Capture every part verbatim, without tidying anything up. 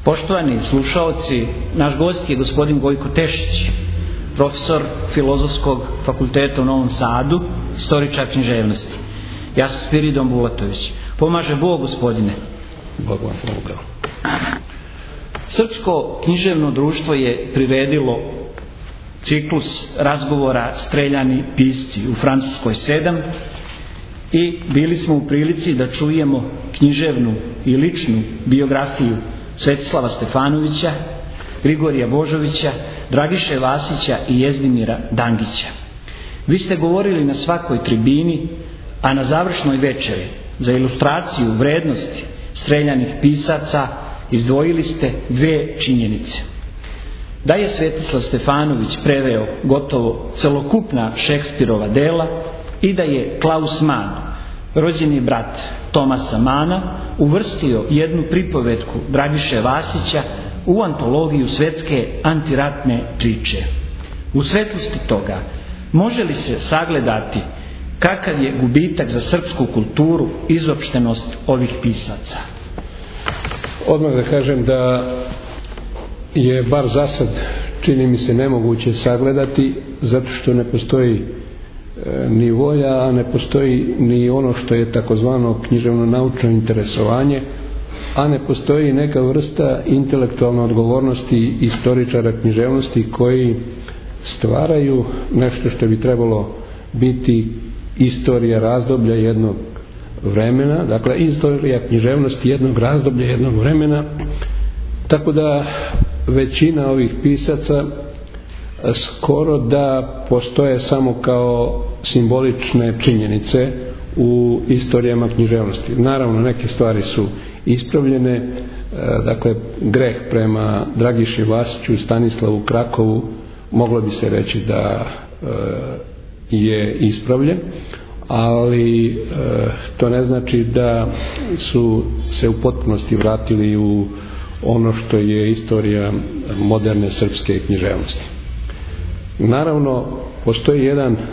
Poštovani slušaoci, naš gost je gospodin Gojko Tešić, profesor Filozofskog fakulteta u Novom Sadu, istoričar književnosti. Ja sam Spiridon Bulatović. Pomaže Bog, gospodine. Bog vam pomogao. Srpsko književno društvo je priredilo ciklus razgovora Streljani pisci u Francuskoj sedam i bili smo u prilici da čujemo književnu i ličnu biografiju Svetislava Stefanovića, Grigorija Božovića, Dragiše Vasića i Jezdimira Dangića. Vi ste govorili na svakoj tribini, a na završnoj večeri za ilustraciju vrednosti streljanih pisaca izdvojili ste dvije činjenice. Da je Svetislav Stefanović preveo gotovo celokupna Šekspirova dela i da je Klaus Mann, rođeni brat Tomasa Mana, uvrstio jednu pripovetku Dragiše Vasića u antologiju svetske antiratne priče. U svetlosti toga, može li se sagledati kakav je gubitak za srpsku kulturu izopštenost ovih pisaca? Odmah da kažem da je bar za sad, čini mi se, nemoguće sagledati, zato što ne postoji ni volja, a ne postoji ni ono što je takozvano književno-naučno interesovanje, a ne postoji neka vrsta intelektualne odgovornosti istoričara književnosti koji stvaraju nešto što bi trebalo biti istorija razdoblja jednog vremena, dakle istorija književnosti jednog razdoblja jednog vremena, tako da većina ovih pisaca skoro da postoje samo kao simbolične činjenice u istorijama književnosti. Naravno, neke stvari su ispravljene, dakle greh prema Dragiši Vasiću, Stanislavu Krakovu moglo bi se reći da je ispravljen, ali to ne znači da su se u potpunosti vratili u ono što je istorija moderne srpske književnosti. Naravno, postoji jedan e,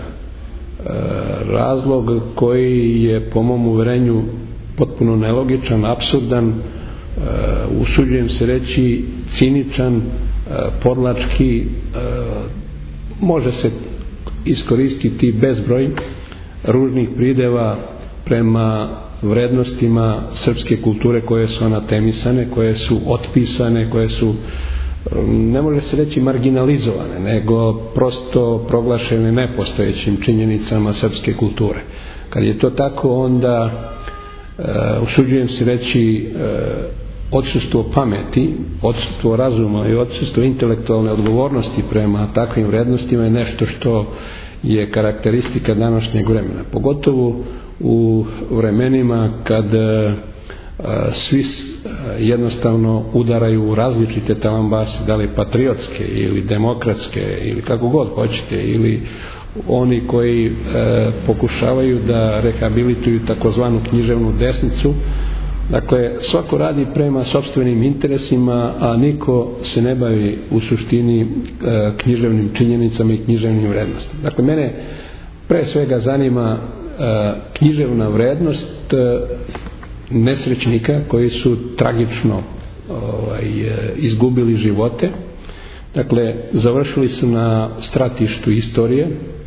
razlog koji je po mom uverenju potpuno nelogičan, apsurdan, e, usuđujem se reći ciničan, e, podlački, e, može se iskoristiti bezbroj ružnih prideva prema vrednostima srpske kulture koje su anatemisane, koje su otpisane, koje su, ne može se reći marginalizovane, nego prosto proglašene nepostojećim činjenicama srpske kulture. Kad je to tako, onda e, usuđujem se reći e, odsustvo pameti, odsustvo razuma i odsustvo intelektualne odgovornosti prema takvim vrednostima je nešto što je karakteristika današnjeg vremena. Pogotovo u vremenima kad e, svi jednostavno udaraju u različite talambase, da li patriotske ili demokratske ili kako god hoćete, ili oni koji e, pokušavaju da rehabilituju takozvanu književnu desnicu. Dakle, svako radi prema sopstvenim interesima, a niko se ne bavi u suštini e, književnim činjenicama i književnim vrednostima. Dakle, mene pre svega zanima e, književna vrednost e, nesrećnika koji su tragično ovaj, izgubili živote. Dakle, završili su na stratištu istorije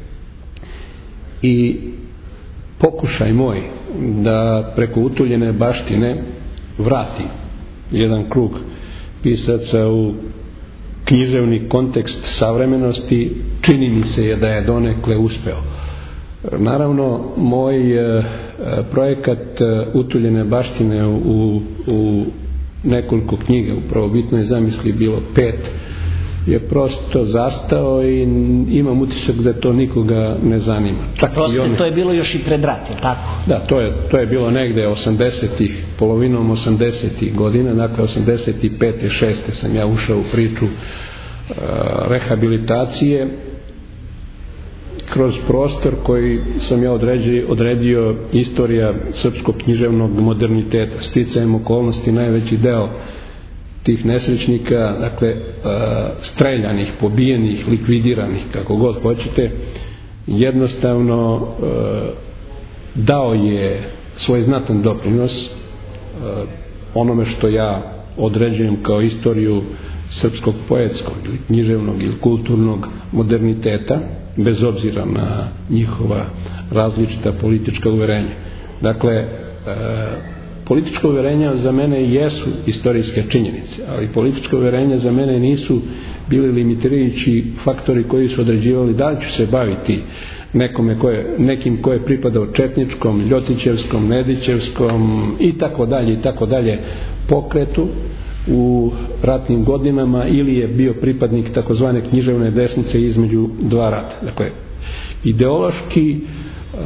i pokušaj moj da preko utuljene baštine vrati jedan krug pisaca u književni kontekst savremenosti, čini mi se je da je donekle uspeo. Naravno, moj e, projekat e, utuljene baštine u, u nekoliko knjiga, u prvobitnoj zamisli bilo pet, je prosto zastao i imam utisak da to nikoga ne zanima. Čak prosto one... to je bilo još i pred rat, je tako? Da, to je, to je bilo negde osamdesetih, polovinom osamdesetih godina, dakle osamdeset pete šeste sam ja ušao u priču e, rehabilitacije kroz prostor koji sam ja odredio, odredio istorija srpskog književnog moderniteta. Sticajem okolnosti najveći deo tih nesrećnika, dakle streljanih, pobijenih, likvidiranih, kako god hoćete, jednostavno dao je svoj znatan doprinos onome što ja određujem kao istoriju srpskog poetskog ili književnog ili kulturnog moderniteta, bez obzira na njihova različita politička uverenja. Dakle, e, politička uverenja za mene jesu istorijske činjenice, ali politička uverenja za mene nisu bili limitirajući faktori koji su određivali da li ću se baviti nekome ko je, nekim ko je pripadao četničkom, ljotićevskom, nedićevskom i tako dalje i tako dalje pokretu u ratnim godinama ili je bio pripadnik takozvane književne desnice između dva rata. Dakle, ideološki uh,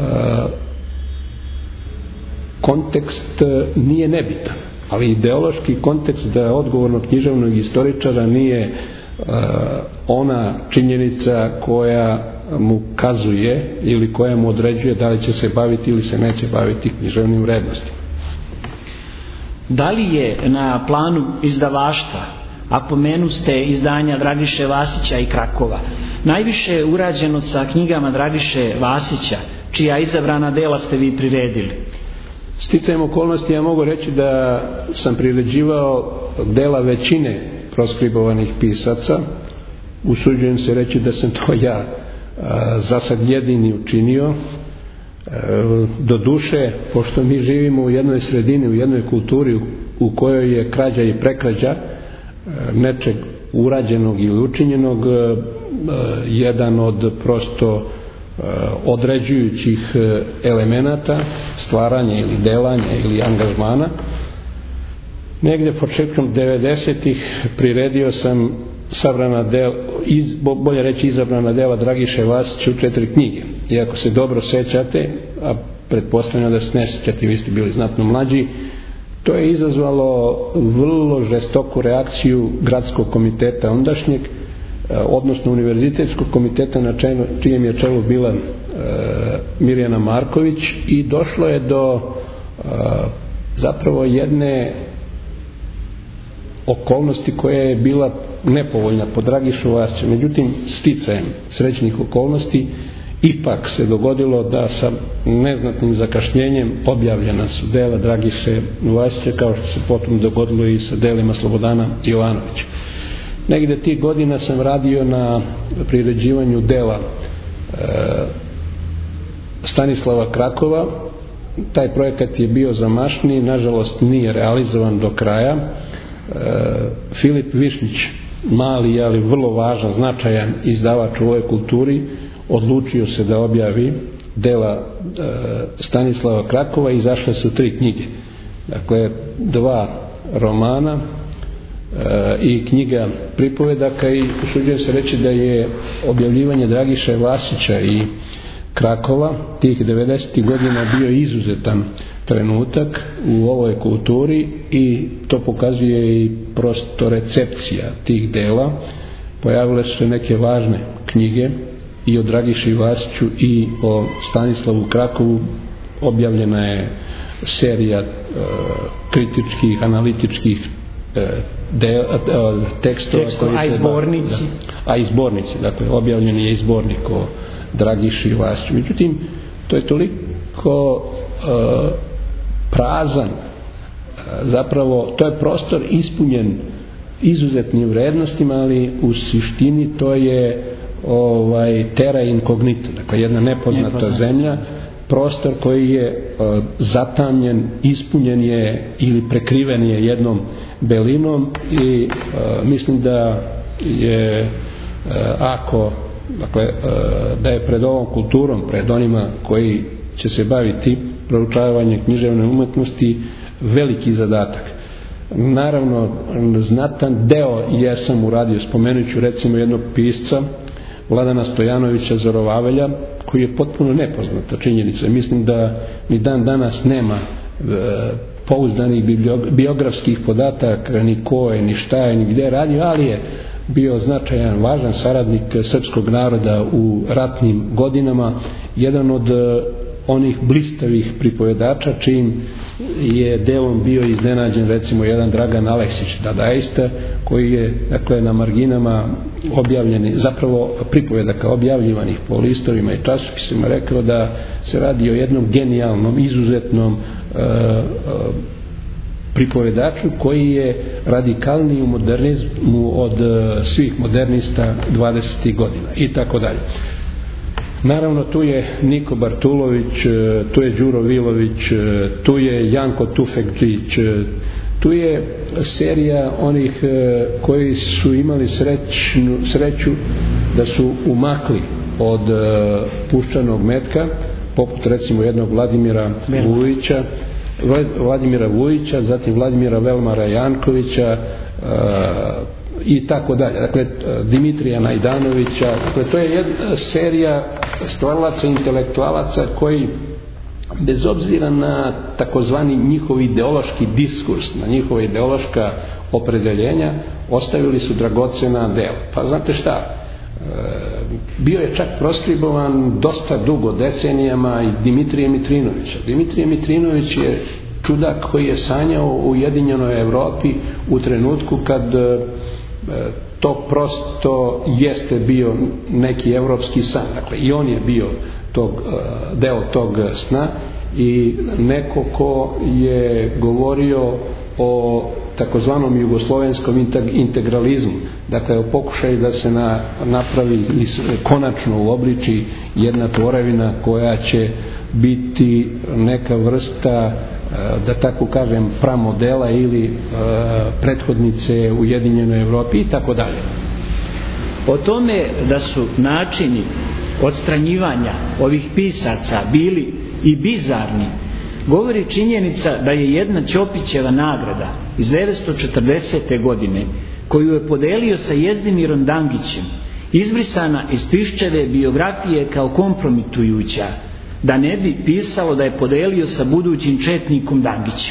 kontekst nije nebitan, ali ideološki kontekst da odgovornog književnog istoričara nije uh, ona činjenica koja mu kazuje ili koja mu određuje da li će se baviti ili se neće baviti književnim vrednostima. Da li je na planu izdavaštva, a pomenu ste izdanja Dragiše Vasića i Krakova, najviše urađeno sa knjigama Dragiše Vasića, čija izabrana dela ste vi priredili? Sticajem okolnosti ja mogu reći da sam priređivao dela većine proskribovanih pisaca. Usuđujem se reći da sam to ja a, za sad jedini učinio. Do duše, pošto mi živimo u jednoj sredini, u jednoj kulturi u, u kojoj je krađa i prekrađa nečeg urađenog ili učinjenog jedan od prosto određujućih elemenata stvaranja ili delanja ili angažmana. Negdje početkom devedesetih priredio sam sabrana dela, iz, bolje reći izabrana dela Dragiše Vasića u četiri knjige. I ako se dobro sećate, a pretpostavljam da se ne sećate, vi ste bili znatno mlađi, to je izazvalo vrlo žestoku reakciju gradskog komiteta ondašnjeg, odnosno univerzitetskog komiteta na čijem je čelu bila e, Mirjana Marković, i došlo je do e, zapravo jedne okolnosti koja je bila nepovoljna po Dragišu Vasića. Međutim, sticajem srećnih okolnosti ipak se dogodilo da sa neznatnim zakašnjenjem objavljena su dela Dragiše Vasića, kao što se potom dogodilo i sa delima Slobodana Jovanovića. Negde tih godina sam radio na priređivanju dela e, Stanislava Krakova. Taj projekat je bio zamašniji, nažalost nije realizovan do kraja. e, Filip Višnjić, mali ali vrlo važan, značajan izdavač u ovoj kulturi, odlučio se da objavi dela e, Stanislava Krakova. Izašle su tri knjige, dakle dva romana e, i knjiga pripovedaka, i usuđujem se reći da je objavljivanje Dragiše Vasića i Krakova tih devedesetih godina bio izuzetan trenutak u ovoj kulturi, i to pokazuje i prosto recepcija tih dela. Pojavile su se neke važne knjige i o Dragiši Vasiću i o Stanislavu Krakovu. Objavljena je serija e, kritičkih, analitičkih e, de, e, tekstova, tekstova a i zbornici. Da, a i zbornici, dakle objavljen je i zbornik o Dragiši Vasiću. Međutim, to je toliko e, prazan, zapravo to je prostor ispunjen izuzetnim vrednostima, ali u suštini to je ovaj terra incognita, dakle jedna nepoznata, nepoznata zemlja, prostor koji je uh, zatamljen, ispunjen je ili prekriven je jednom belinom, i uh, mislim da je uh, ako dakle uh, da je pred ovom kulturom, pred onima koji će se baviti proučavanjem književne umetnosti, veliki zadatak. Naravno, znatan deo jesam uradio. Spomenut ću recimo jednog pisca, Vladana Stojanovića Zorovavelja, koji je potpuno nepoznata činjenica. Mislim da ni dan danas nema e, pouzdanih biografskih podataka, ni ko je, ni šta je, ni gde je radio, ali je bio značajan, važan saradnik srpskog naroda u ratnim godinama, jedan od onih blistavih pripovedača čijim je delom bio iznenađen recimo jedan Dragan Aleksić dadaista, koji je dakle na marginama objavljeni, zapravo pripovedaka objavljivanih po listovima i časopisima, rekao da se radi o jednom genijalnom, izuzetnom uh, uh, pripovedaču koji je radikalniji u modernizmu od svih modernista dvadesetih godina i tako dalje. Naravno, tu je Niko Bartulović, tu je Đuro Vilović, tu je Janko Tufekđić, tu je serija onih koji su imali srećnu, sreću da su umakli od puščanog metka, poput recimo jednog Vladimira Vujića, Vladimira Vujića, zatim Vladimira Velmara Jankovića i tako dalje. Dakle, Dimitrija Najdanovića. Dakle, to je jedna serija stvaralaca, intelektualaca koji bez obzira na takozvani njihov ideološki diskurs, na njihova ideološka opredeljenja, ostavili su dragocena dela. Pa znate šta, bio je čak proskribovan dosta dugo, decenijama, i Dimitrije Mitrinovića. Dimitrije Mitrinović je čudak koji je sanjao u Ujedinjenoj Evropi u trenutku kad to prosto jeste bio neki evropski san. Dakle, i on je bio tog, deo tog sna, i neko ko je govorio o takozvanom jugoslovenskom integralizmu, dakle o pokušaju da se na, napravi konačno uobliči jedna tvorevina koja će biti neka vrsta, da tako kažem, pramodela ili e, prethodnice Ujedinjenoj Evropi i tako dalje. O tome da su načini odstranjivanja ovih pisaca bili i bizarni govori činjenica da je jedna Ćopićeva nagrada iz devetsto četrdesete godine, koju je podelio sa Jezdimirom Dangićem, izbrisana iz Piščeve biografije kao kompromitujuća, da ne bi pisalo da je podelio sa budućim četnikom Dangićem.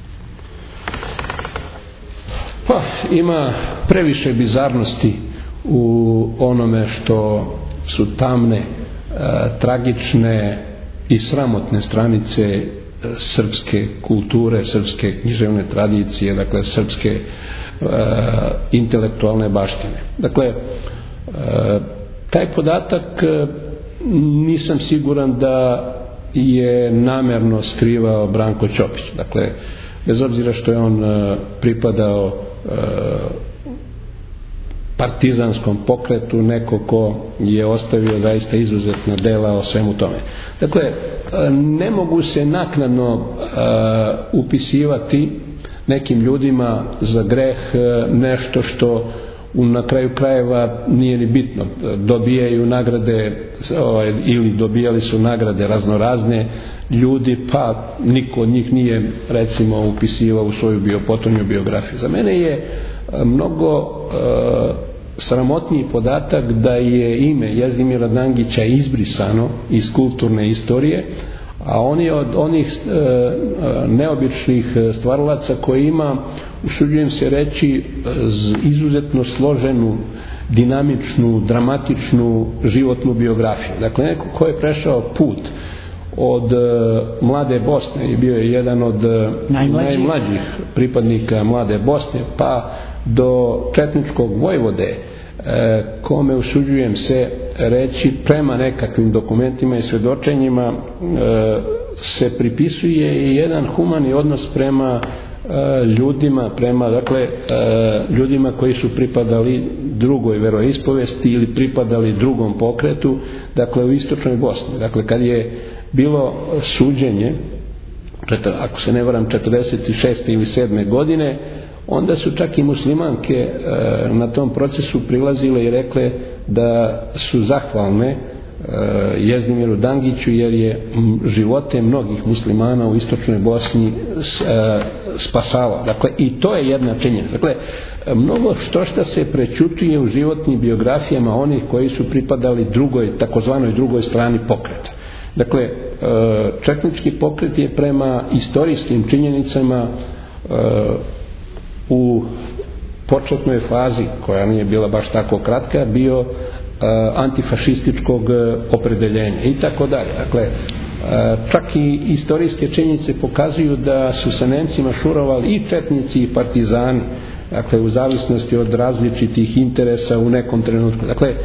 Pa, ima previše bizarnosti u onome što su tamne, e, tragične i sramotne stranice srpske kulture, srpske književne tradicije, dakle srpske e, intelektualne baštine. Dakle, e, taj podatak e, nisam siguran da je namerno skrivao Branko Ćopić. Dakle, bez obzira što je on e, pripadao e, partizanskom pokretu, neko ko je ostavio zaista izuzetna dela o svemu tome. Dakle, ne mogu se naknadno uh, upisivati nekim ljudima za greh uh, nešto što u, na kraju krajeva nije ni bitno. Dobijaju nagrade, ovaj, ili dobijali su nagrade raznorazne ljudi, pa niko od njih nije recimo upisivao u svoju bio, potonju biografiju. Za mene je uh, mnogo uh, sramotniji podatak da je ime Jezdimira Dangića izbrisano iz kulturne istorije, a on je od onih e, neobičnih stvaralaca koji ima, usuđujem se reći, izuzetno složenu, dinamičnu, dramatičnu životnu biografiju. Dakle, neko ko je prešao put od e, mlade Bosne i bio je jedan od Najmlađi. najmlađih pripadnika mlade Bosne, pa do četničkog vojvode, e, kome usuđujem se reći prema nekakvim dokumentima i svjedočenjima e, se pripisuje i jedan humani odnos prema e, ljudima, prema dakle e, ljudima koji su pripadali drugoj veroispovesti ili pripadali drugom pokretu, dakle u istočnoj Bosni. Dakle, kad je bilo suđenje, ako se ne varam, četrdeset šeste ili sedme godine, onda su čak i muslimanke e, na tom procesu prilazile i rekle da su zahvalne e, Jezdimiru Dangiću, jer je živote mnogih muslimana u istočnoj Bosni s, e, spasavao. Dakle, i to je jedna činjenica. Dakle, mnogo što šta se prećutuje u životnim biografijama onih koji su pripadali drugoj, takozvanoj drugoj strani pokreta. Dakle, e, četnički pokret je prema istorijskim činjenicama e, u početnoj fazi, koja nije bila baš tako kratka, bio uh, antifašističkog opredeljenja i tako dalje. Dakle, uh, čak i istorijske činjenice pokazuju da su sa Nemcima šurovali i četnici i partizani, dakle u zavisnosti od različitih interesa u nekom trenutku. Dakle, uh,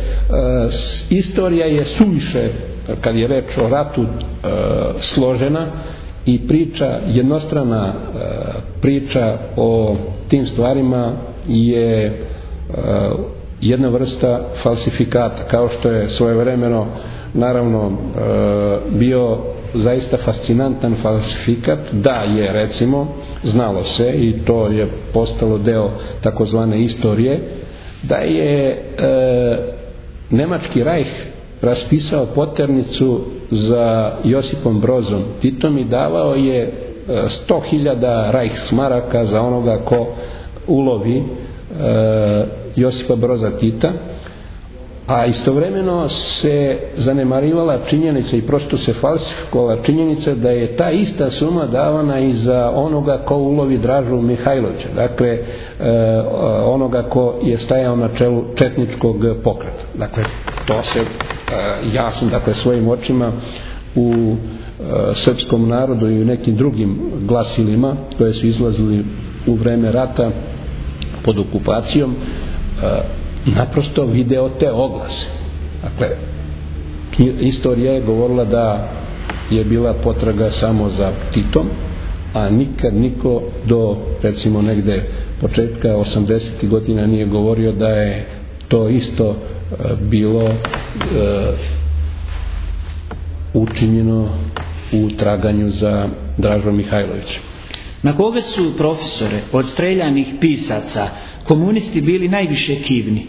istorija je suviše, kad je reč o ratu, uh, složena i priča, jednostrana priča o tim stvarima je jedna vrsta falsifikata, kao što je svojevremeno naravno bio zaista fascinantan falsifikat da je, recimo, znalo se, i to je postalo deo takozvane istorije, da je e, Nemački rajh raspisao poternicu za Josipom Brozom Titom i davao je sto hiljada Reichsmaraka za onoga ko ulovi e, Josipa Broza Tita, a istovremeno se zanemarivala činjenica i prosto se falsifikovala činjenica da je ta ista suma davana i za onoga ko ulovi Dražu Mihajlovića, dakle e, onoga ko je stajao na čelu četničkog pokreta. Dakle, to se e, ja sam dakle svojim očima u e, srpskom narodu i u nekim drugim glasilima koje su izlazili u vreme rata pod okupacijom e, naprosto video te oglase. Dakle, istorija je govorila da je bila potraga samo za Titom, a nikad niko do, recimo, negde početka osamdesetih godina nije govorio da je to isto e, bilo e, učinjeno u traganju za Dražom Mihajlovićem. Na koga su, profesore, od streljanih pisaca komunisti bili najviše kivni?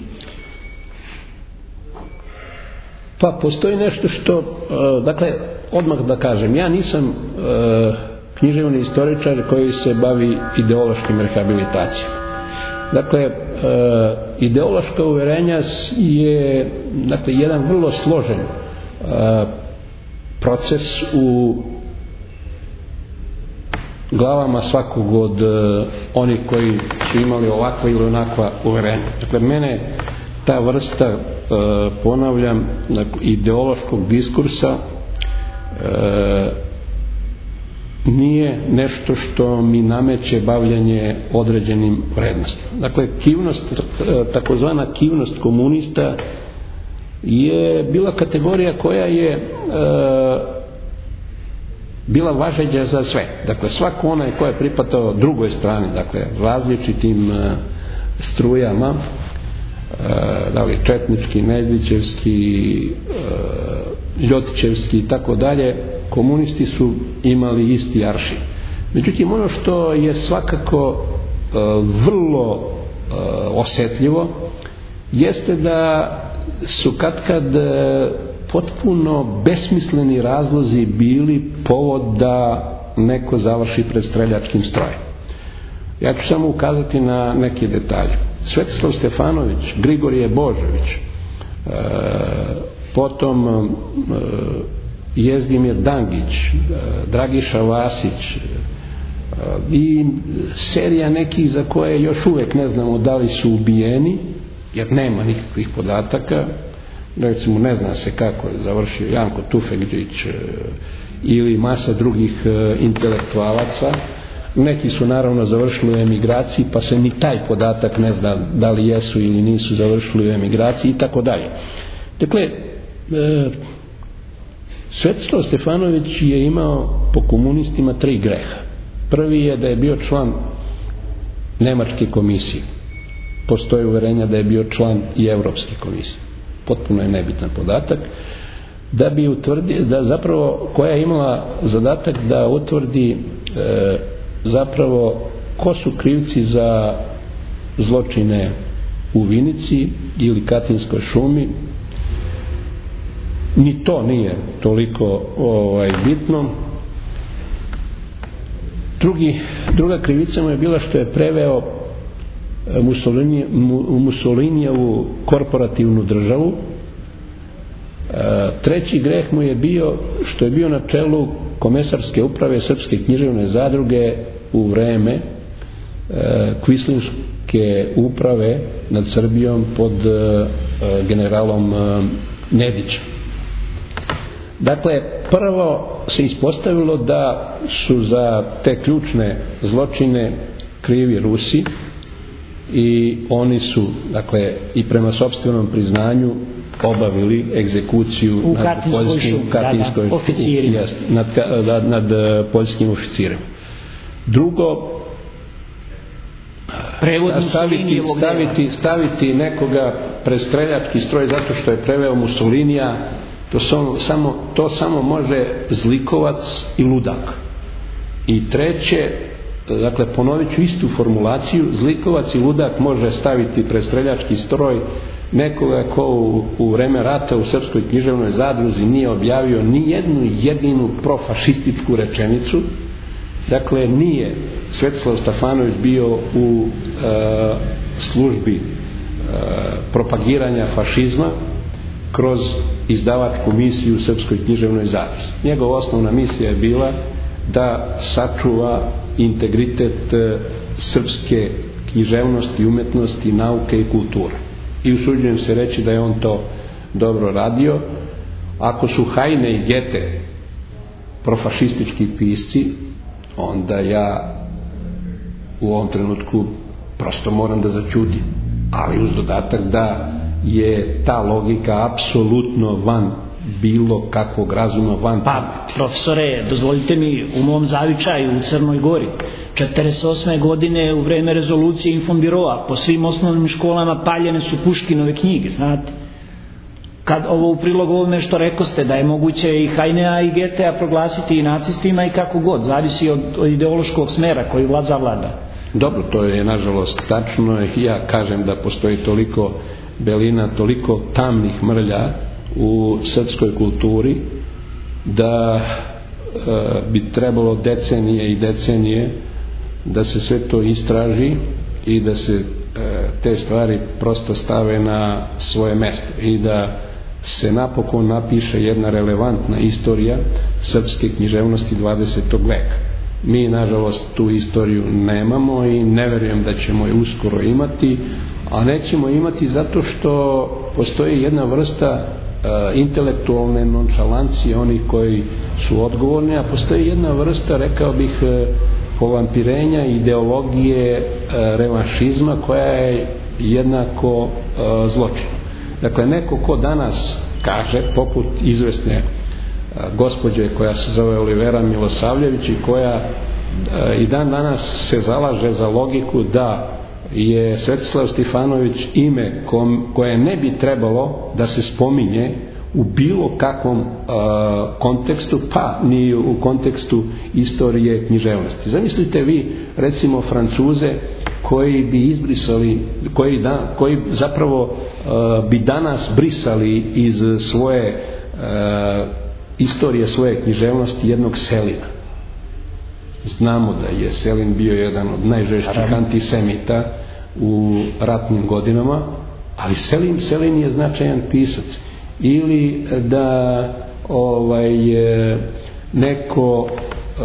Pa postoji nešto što, dakle, odmah da kažem, ja nisam književni istoričar koji se bavi ideološkim rehabilitacijom. Dakle, ideološka uverenja je, dakle, jedan vrlo složen proces u glavama svakog od onih koji su imali ovakva ili onakva uverenja. Dakle, mene ta vrsta, ponavljam, ideološkog diskursa nije nešto što mi nameće bavljanje određenim vrednostima. Dakle, kivnost, takozvana kivnost komunista je bila kategorija koja je bila važeća za sve. Dakle, svako onaj ko je pripadao drugoj strani, dakle, različitim strujama, da li četnički, Nedvićevski, Ljotićevski i tako dalje, komunisti su imali isti aršin. Međutim, ono što je svakako vrlo osjetljivo jeste da su katkad potpuno besmisleni razlozi bili povod da neko završi pred streljačkim strojem. Ja ću samo ukazati na neke detalje. Svetislav Stefanović, Grigorije Božović, e, potom e, Jezdimir Dangić, e, Dragiša Vasić e, i serija nekih za koje još uvek ne znamo da li su ubijeni, jer nema nikakvih podataka. Recimo, ne zna se kako je završio Janko Tufegđić e, ili masa drugih e, intelektualaca. Neki su naravno završili u emigraciji, pa se ni taj podatak ne zna da li jesu ili nisu završili u emigraciji i tako dalje. Dakle, e, Svetislav Stefanović je imao po komunistima tri greha. Prvi je da je bio član Nemačke komisije. Postoji uverenja da je bio član i Evropske komisije. Potpuno je nebitan podatak. Da bi utvrdi, da zapravo, koja je imala zadatak da utvrdi e, zapravo ko su krivci za zločine u Vinici ili Katinskoj šumi. Ni to nije toliko ovaj, bitno. Drugi, druga krivica mu je bila što je preveo Mussolini, Mussolinijevu korporativnu državu. Treći greh mu je bio što je bio na čelu komesarske uprave Srpske književne zadruge u vreme Kvislinške uprave nad Srbijom pod generalom Nedićem. Dakle, prvo se ispostavilo da su za te ključne zločine krivi Rusi i oni su, dakle, i prema sopstvenom priznanju obavili egzekuciju u nad poljskim katinskoj oficirima, nad, nad, nad poljskim oficirima. Drugo, staviti, staviti, staviti nekoga pred streljački stroj zato što je preveo Mussolinija, to samo, to samo može zlikovac i ludak. I treće, dakle ponovit ću istu formulaciju, zlikovac i ludak može staviti pred streljački stroj nekoga ko u, u vreme rata u Srpskoj književnoj zadruzi nije objavio ni jednu jedinu profašističku rečenicu. Dakle, nije Svetislav Stefanović bio u e, službi e, propagiranja fašizma kroz izdavačku misiju u Srpskoj književnoj zadruzi. Njegova osnovna misija je bila da sačuva integritet e, srpske književnosti, umetnosti, nauke i kulture. I usuđujem se reći da je on to dobro radio. Ako su Heine i Goethe profašistički pisci, onda ja u ovom trenutku prosto moram da zaćutim, ali uz dodatak da je ta logika apsolutno van bilo kakvog razuma, van pa profesore, dozvolite mi, u mom zavičaju u Crnoj Gori četrdeset osme godine u vreme rezolucije Infonbiroa po svim osnovnim školama paljene su Puškinove knjige, znate. Kad ovo u prilog ovome što rekoste da je moguće i Heinea i Goethea proglasiti i nacistima i kako god, zavisi od, od ideološkog smera koji vlad zavlada. Dobro, to je nažalost tačno. Ja kažem da postoji toliko belina, toliko tamnih mrlja u srpskoj kulturi da e, bi trebalo decenije i decenije da se sve to istraži i da se e, te stvari prosto stave na svoje mesto i da se napokon napiše jedna relevantna istorija srpske književnosti dvadesetog veka. Mi nažalost tu istoriju nemamo i ne verujem da ćemo je uskoro imati, a nećemo imati zato što postoji jedna vrsta e, intelektualne nonšalancije onih koji su odgovorni, a postoji jedna vrsta, rekao bih, e, povampirenja ideologije e, revanšizma koja je jednako e, zločin. Dakle, neko ko danas kaže, poput izvesne e, gospođe koja se zove Olivera Milosavljević i koja e, i dan danas se zalaže za logiku da je Svetislav Stefanović ime kom, koje ne bi trebalo da se spominje u bilo kakvom uh, kontekstu, pa ni u kontekstu istorije književnosti. Zamislite vi recimo Francuze koji bi izbrisali, koji, da, koji zapravo uh, bi danas brisali iz svoje uh, istorije, svoje književnosti jednog Selina. Znamo da je Selin bio jedan od najžešćih antisemita u ratnim godinama, ali Selin, Selin je značajan pisac. Ili da ovaj, neko e,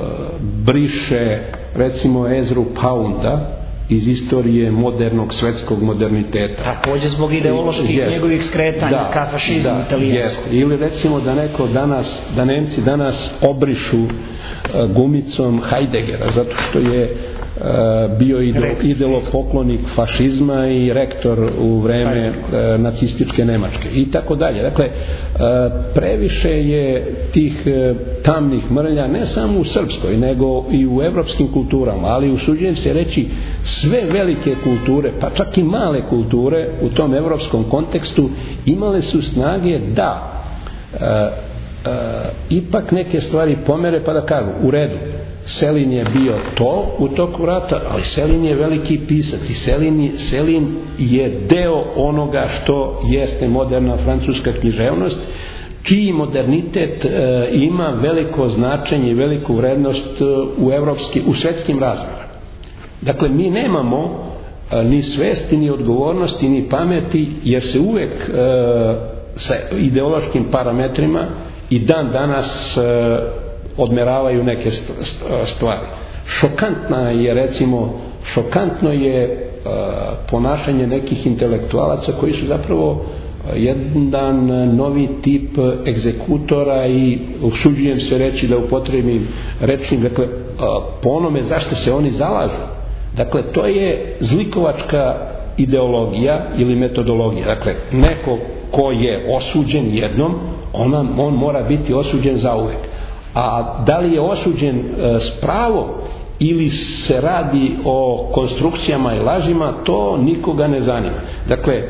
briše recimo Ezru Pounda iz istorije modernog svetskog moderniteta. Također zbog ideoloških yes. njegovih skretanja da, ka fašizmu da, italijanskom. Yes. Ili recimo da neko danas, da Nemci danas obrišu uh, gumicom Heideggera, zato što je uh, bio idolo, idolopoklonik fašizma i rektor u vreme uh, nacističke Nemačke i tako dalje. Dakle, uh, previše je tih uh, tamnih mrlja ne samo u srpskoj, nego i u evropskim kulturama, ali usuđujem se reći sve velike kulture, pa čak i male kulture u tom evropskom kontekstu imale su snage da e, e, ipak neke stvari pomere pa da kažu u redu, Selin je bio to u toku rata, ali Selin je veliki pisac i Selin, Selin je deo onoga što jeste moderna francuska književnost, čiji modernitet e, ima veliko značenje i veliku vrednost u, evropski, u svetskim razmjerima. Dakle, mi nemamo a, ni svesti, ni odgovornosti, ni pameti, jer se uvek a, sa ideološkim parametrima i dan danas a, odmeravaju neke stvari. Šokantna je, recimo, šokantno je a, ponašanje nekih intelektualaca koji su zapravo jedan novi tip egzekutora i usuđujem se reći da upotrebim rečnik, dakle, a, po onome zašto se oni zalažu. Dakle, to je zlikovačka ideologija ili metodologija. Dakle, neko ko je osuđen jednom, on, on mora biti osuđen zauvek. A da li je osuđen e, s pravom ili se radi o konstrukcijama i lažima, to nikoga ne zanima. Dakle, e,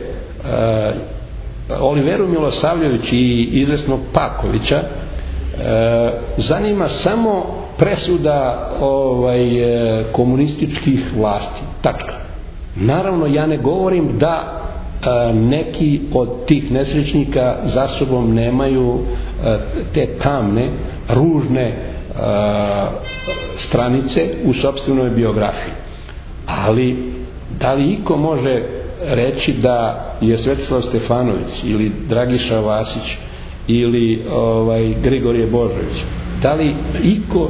Oliveru Milosavljević i izvesnog Pakovića e, zanima samo presuda ovaj, e, komunističkih vlasti. Tačka. Naravno, ja ne govorim da e, neki od tih nesrećnika za sobom nemaju e, te tamne, ružne e, stranice u sopstvenoj biografiji. Ali, da li iko može reći da je Svetislav Stefanović ili Dragiša Vasić ili ovaj, Grigorije Božović, da li iko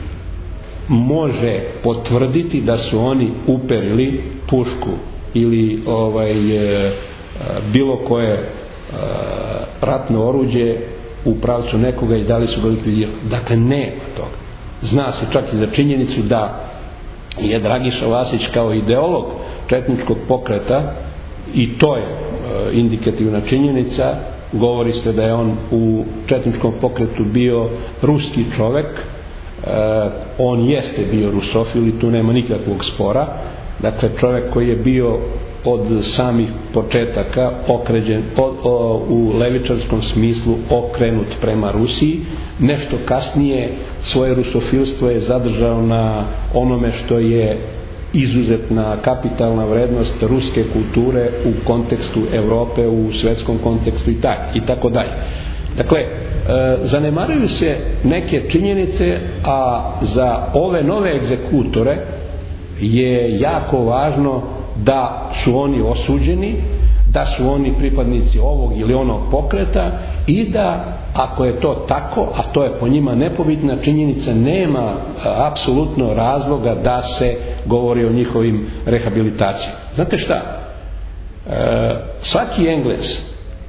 može potvrditi da su oni uperili pušku ili ovaj, e, bilo koje e, ratno oruđe u pravcu nekoga i da li su ga likvidirali? Dakle, nema toga. Zna se čak i za činjenicu da je Dragiša Vasić kao ideolog četničkog pokreta, i to je e, indikativna činjenica, govori se da je on u četničkom pokretu bio ruski čovek. E, on jeste bio rusofil i tu nema nikakvog spora. Dakle, čovek koji je bio od samih početaka okređen o, o, u levičarskom smislu okrenut prema Rusiji. Nešto kasnije svoje rusofilstvo je zadržao na onome što je izuzetna kapitalna vrednost ruske kulture u kontekstu Evrope, u svetskom kontekstu i tak, i tako dalje. Dakle, e, zanemaruju se neke činjenice, a za ove nove egzekutore je jako važno da su oni osuđeni, da su oni pripadnici ovog ili onog pokreta i da, ako je to tako, a to je po njima nepobitna činjenica, nema apsolutno razloga da se govori o njihovim rehabilitacijama. Znate šta? E, svaki Englez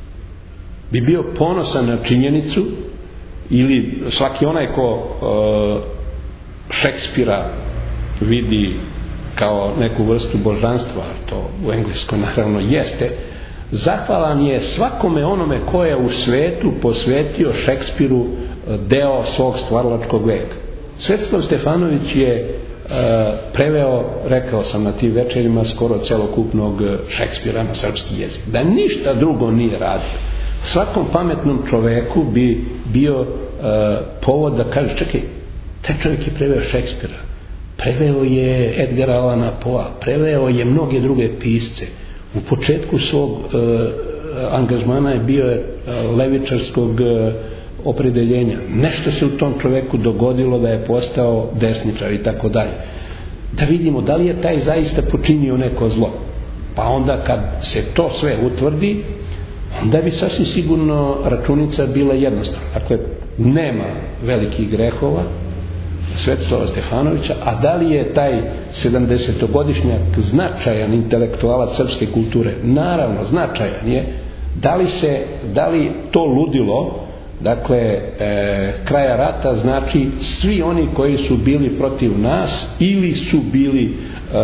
bi bio ponosan na činjenicu, ili svaki onaj ko e, Šekspira vidi kao neku vrstu božanstva, to u engleskoj naravno jeste, zahvalan je svakome onome ko je u svetu posvetio Šekspiru deo svog stvaralačkog veka. Svetislav Stefanović je e, preveo, rekao sam na tim večerima, skoro celokupnog Šekspira na srpski jezik. Da ništa drugo nije radio, svakom pametnom čoveku bi bio e, povod da kaže, čekaj, taj čovjek je preveo Šekspira, preveo je Edgara Allana Poea, preveo je mnoge druge pisce. U početku svog e, angažmana je bio e, levičarskog e, opredeljenja. Nešto se u tom čoveku dogodilo da je postao desničar i tako dalje. Da vidimo da li je taj zaista počinio neko zlo. Pa onda kad se to sve utvrdi, onda bi sasvim sigurno računica bila jednostavna. Dakle, nema velikih grehova Svetislava Stefanovića, a da li je taj sedamdesetogodišnjak značajan intelektualac srpske kulture? Naravno, značajan je. Da li se, da li to ludilo, dakle, e, kraja rata, znači svi oni koji su bili protiv nas ili su bili e,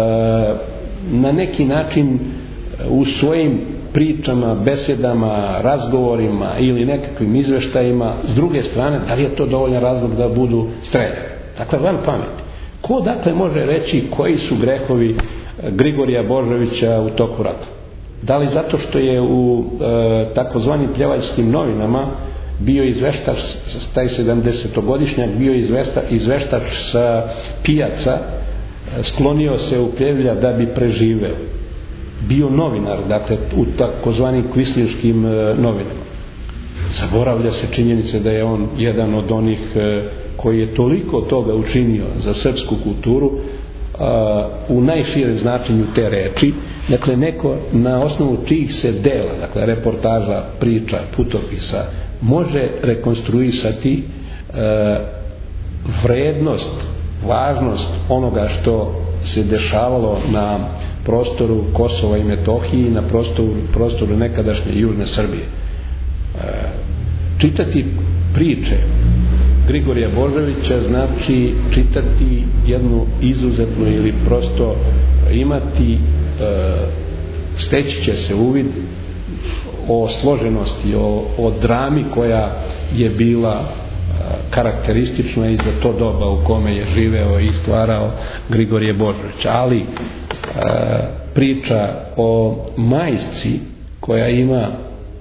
na neki način u svojim pričama, besedama, razgovorima ili nekakvim izveštajima, s druge strane, da li je to dovoljan razlog da budu streljani? Dakle, van pameti. Ko dakle može reći koji su grehovi Grigorija Božovića u toku rata? Da li zato što je u e, takozvanim pljevaljskim novinama bio izveštač, taj sedamdesetogodišnjak bio izveštač, izveštač sa pijaca, sklonio se u Pljevlja da bi preživeo. Bio novinar, dakle, u takozvanim kvisliškim e, novinama. Zaboravlja se činjenica da je on jedan od onih e, koji je toliko toga učinio za srpsku kulturu a, u najširem značenju te reči. Dakle, neko na osnovu čijih se dela, dakle reportaža, priča, putopisa, može rekonstruisati a, vrednost, važnost onoga što se dešavalo na prostoru Kosova i Metohije, na prostoru, prostoru nekadašnje Južne Srbije. A, čitati priče Grigorija Božovića znači čitati jednu izuzetnu ili prosto imati e, steći će se uvid o složenosti, o, o drami koja je bila karakteristična i za to doba u kome je živeo i stvarao Grigorije Božović. Ali e, priča o majci koja ima e,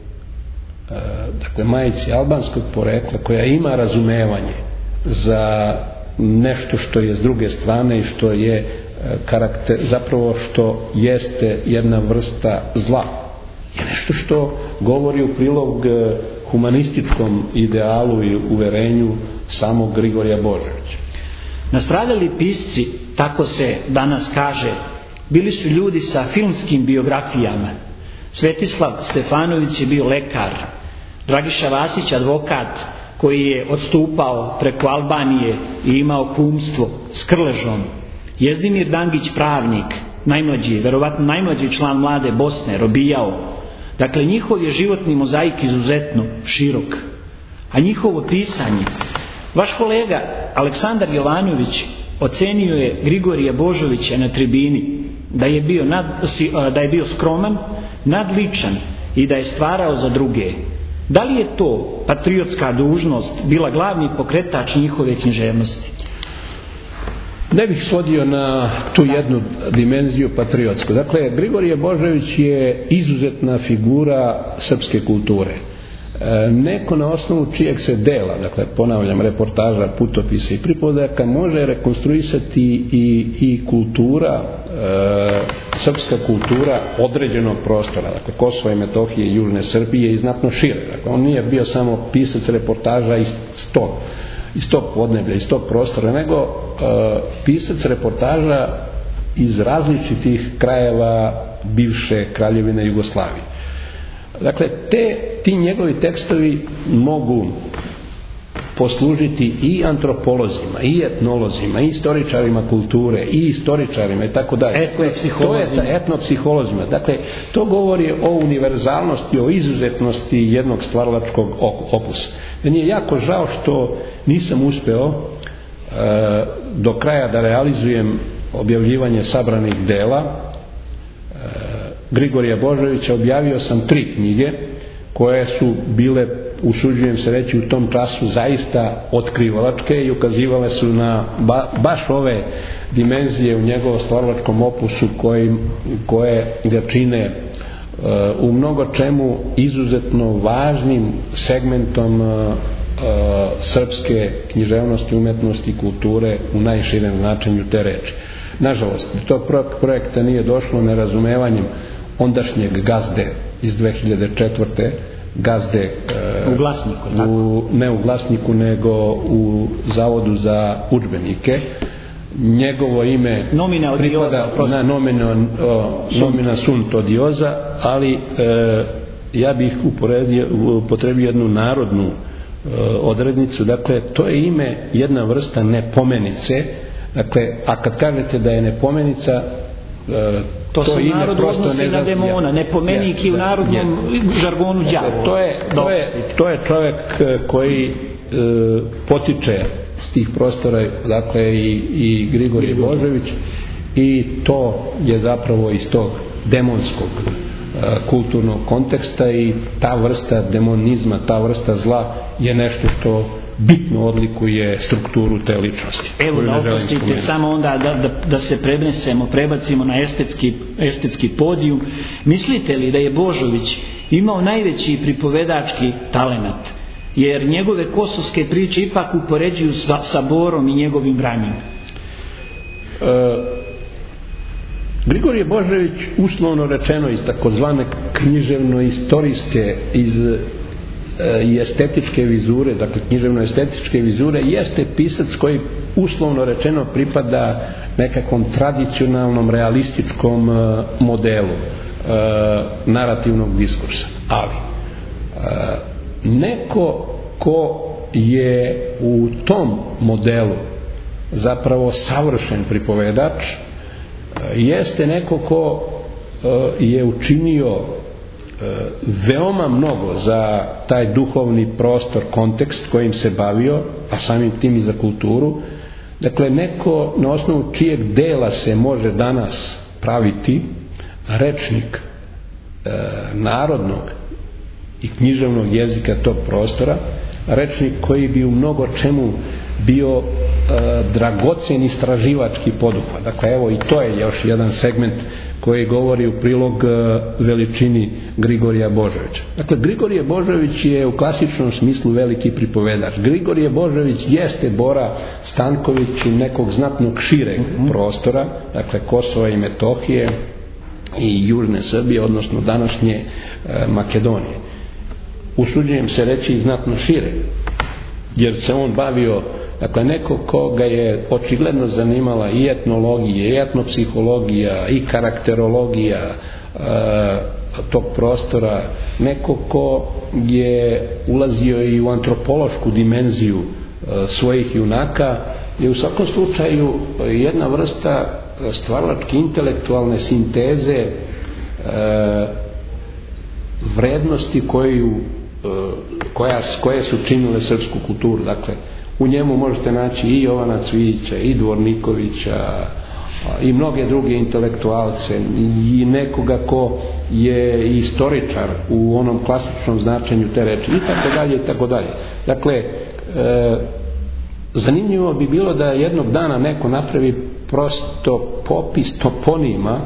dakle majci albanskog porekla, koja ima razumevanje za nešto što je s druge strane i što je karakter, zapravo što jeste jedna vrsta zla, je nešto što govori u prilog humanističkom idealu i uverenju samog Grigorija Božovića. Nastradali pisci, tako se danas kaže, bili su ljudi sa filmskim biografijama. Svetislav Stefanović je bio lekar, Dragiša Vasić advokat koji je odstupao preko Albanije i imao kumstvo s Krležom, Jezdimir Dangić pravnik, najmlađi, verovatno najmlađi član Mlade Bosne, robijao. Dakle, njihov je životni mozaik izuzetno širok, a njihovo pisanje, vaš kolega Aleksandar Jovanović ocenio je Grigorija Božovića na tribini da je bio, nad, da je bio skroman, nadličan i da je stvarao za druge. Da li je to patriotska dužnost bila glavni pokretač njihove književnosti? Ne bih svodio na tu jednu dimenziju patriotsku. Dakle, Grigorije Božović je izuzetna figura srpske kulture. E, neko na osnovu čijeg se dela, dakle ponavljam, reportaža, putopisa i pripovedaka, može rekonstruisati i, i kultura, e, srpska kultura određenog prostora, dakle Kosova i Metohije, Južne Srbije i znatno šire. Dakle, on nije bio samo pisac reportaža iz tog iz tog podneblja, iz tog prostora, nego e, pisac reportaža iz različitih krajeva bivše Kraljevine Jugoslavije. Dakle, te, ti njegovi tekstovi mogu poslužiti i antropolozima, i etnolozima, i istoričarima kulture, i istoričarima i tako dalje. Etnopsiholozima. To je etnopsiholozima. Dakle, to govori o univerzalnosti, o izuzetnosti jednog stvaralačkog opusa. Meni je jako žao što nisam uspeo e, do kraja da realizujem objavljivanje sabranih dela e, Grigorija Božovića. Objavio sam tri knjige koje su bile, usuđujem se reći, u tom času zaista otkrivalačke i ukazivale su na ba, baš ove dimenzije u njegovom stvaralačkom opusu koji, koje ga čine uh, u mnogo čemu izuzetno važnim segmentom uh, uh, srpske književnosti, umetnosti i kulture u najširem značenju te reči. Nažalost, do tog projekta nije došlo nerazumevanjem ondašnjeg gazde iz dve hiljade četvrte gazde e, u Glasniku, u, tako? Ne u Glasniku, nego u Zavodu za udžbenike. Njegovo ime nomina pripada na nomina, o, nomina sunt odioza, ali e, ja bih upotrebio jednu narodnu e, odrednicu. Dakle, to je ime jedna vrsta nepomenice. Dakle, a kad kažete da je nepomenica, e, to, to se narod odnosi na demona, nepomeniki u narodnom žargonu đavo. To je, to, je, to je čovjek koji e, potiče s tih prostora, dakle i, i Grigorije Božović, i to je zapravo iz tog demonskog e, kulturnog konteksta, i ta vrsta demonizma, ta vrsta zla je nešto što bitno odlikuje strukturu te ličnosti. Evo da oprostite, samo onda da, da, da se prenesemo, prebacimo na estetski, estetski podijum. Mislite li da je Božović imao najveći pripovedački talenat? Jer njegove kosovske priče ipak upoređuju sa, sa Borom i njegovim Vranjem. E, Grigorije Božović, uslovno rečeno, iz takozvane književno-istorijske, iz i estetičke vizure, dakle književno-estetičke vizure, jeste pisac koji uslovno rečeno pripada nekakvom tradicionalnom realističkom modelu e, narativnog diskursa. Ali e, neko ko je u tom modelu zapravo savršen pripovedač e, jeste neko ko e, je učinio veoma mnogo za taj duhovni prostor, kontekst kojim se bavio, a samim tim i za kulturu. Dakle, neko na osnovu čijeg dela se može danas praviti rečnik narodnog i književnog jezika tog prostora, rečnik koji bi u mnogo čemu bio e, dragocen istraživački poduhvat. Dakle, evo i to je još jedan segment koji govori u prilog e, veličini Grigorija Božovića. Dakle, Grigorije Božović je u klasičnom smislu veliki pripovedač. Grigorije Božović jeste Bora Stanković nekog znatnog šireg mm-hmm. prostora, dakle Kosova i Metohije i južne Srbije, odnosno današnje e, Makedonije. Usuđujem se reći i znatno šire, jer se on bavio, dakle, neko koga je očigledno zanimala i etnologija, i etnopsihologija, i karakterologija e, tog prostora, neko ko je ulazio i u antropološku dimenziju e, svojih junaka, je u svakom slučaju jedna vrsta stvaralačke intelektualne sinteze e, vrednosti koju Koja, koje su činile srpsku kulturu. Dakle, u njemu možete naći i Jovana Cvijića, i Dvornikovića, i mnoge druge intelektualce, i nekoga ko je istoričar u onom klasičnom značenju te reči, i tako dalje, i tako dalje. Dakle, e, zanimljivo bi bilo da jednog dana neko napravi prosto popis toponima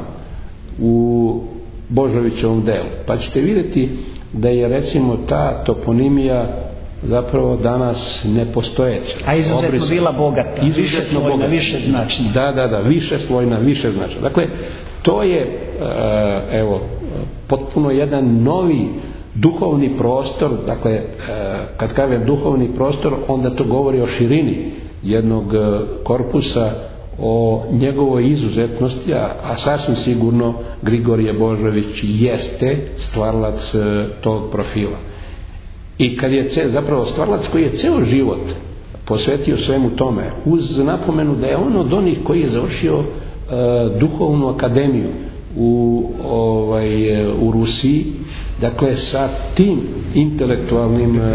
u Božovićevom delu, pa ćete vidjeti da je recimo ta toponimija zapravo danas nepostojeća. A izuzetno Obris, bila bogata, više slojna, bogata. više značna. Da, da, da, više slojna, više značna. Dakle, to je evo, potpuno jedan novi duhovni prostor, dakle, kad kažem duhovni prostor, onda to govori o širini jednog korpusa, o njegovoj izuzetnosti, a, a sasvim sigurno Grigorije Božović jeste stvaralac tog profila. I kad je ce, zapravo stvaralac koji je ceo život posvetio svemu tome, uz napomenu da je on od onih koji je završio uh, duhovnu akademiju u, ovaj, u Rusiji, dakle sa tim intelektualnim uh,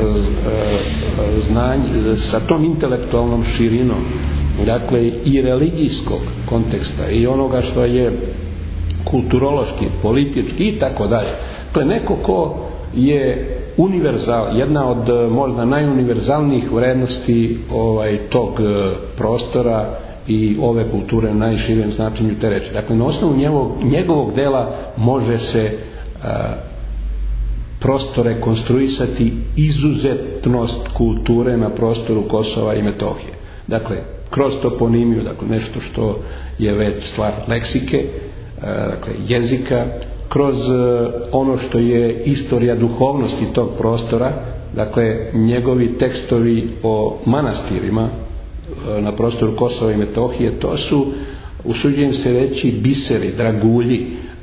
uh, znanjem, sa tom intelektualnom širinom, dakle i religijskog konteksta i onoga što je kulturološki, politički i tako dalje. Dakle, neko ko je univerzal, jedna od možda najuniverzalnijih vrednosti ovaj, tog prostora i ove kulture u najširem značenju te reči. Dakle, na osnovu njegovog, njegovog dela može se a, prosto rekonstruisati izuzetnost kulture na prostoru Kosova i Metohije. Dakle, kroz toponimiju, dakle nešto što je već stvar leksike, dakle jezika, kroz ono što je istorija duhovnosti tog prostora, dakle njegovi tekstovi o manastirima na prostoru Kosova i Metohije, to su, usuđujem se reći, biseri, dragulji,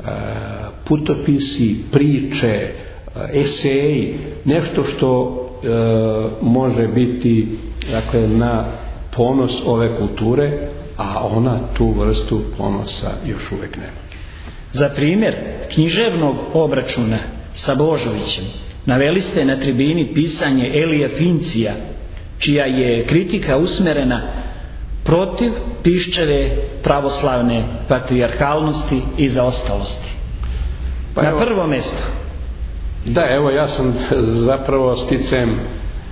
putopisi, priče, eseji, nešto što može biti, dakle, na ponos ove kulture, a ona tu vrstu ponosa još uvek nema. Za primjer književnog obračuna sa Božovićem naveli ste na tribini pisanje Elija Fincija, čija je kritika usmerena protiv Piščeve pravoslavne patrijarhalnosti i zaostalosti. Pa na prvo mjesto. Da, evo ja sam zapravo sticajem e,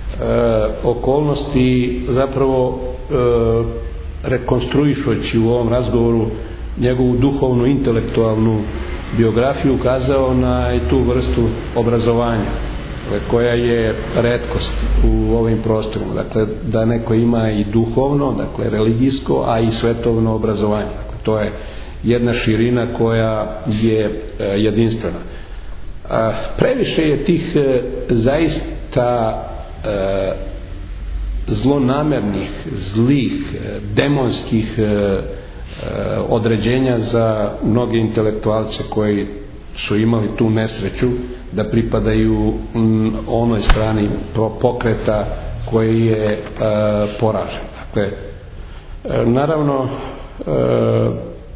okolnosti zapravo e, rekonstruišući u ovom razgovoru njegovu duhovnu intelektualnu biografiju ukazao na i tu vrstu obrazovanja koja je retkost u ovim prostorima. Dakle, da neko ima i duhovno, dakle religijsko, a i svetovno obrazovanje. Dakle, to je jedna širina koja je e, jedinstvena. A, previše je tih e, zaista e, zlonamernih, zlih, e, demonskih e, određenja za mnoge intelektualce koji su imali tu nesreću da pripadaju onoj strani pokreta koji je e, poražen. Dakle, e, naravno, e,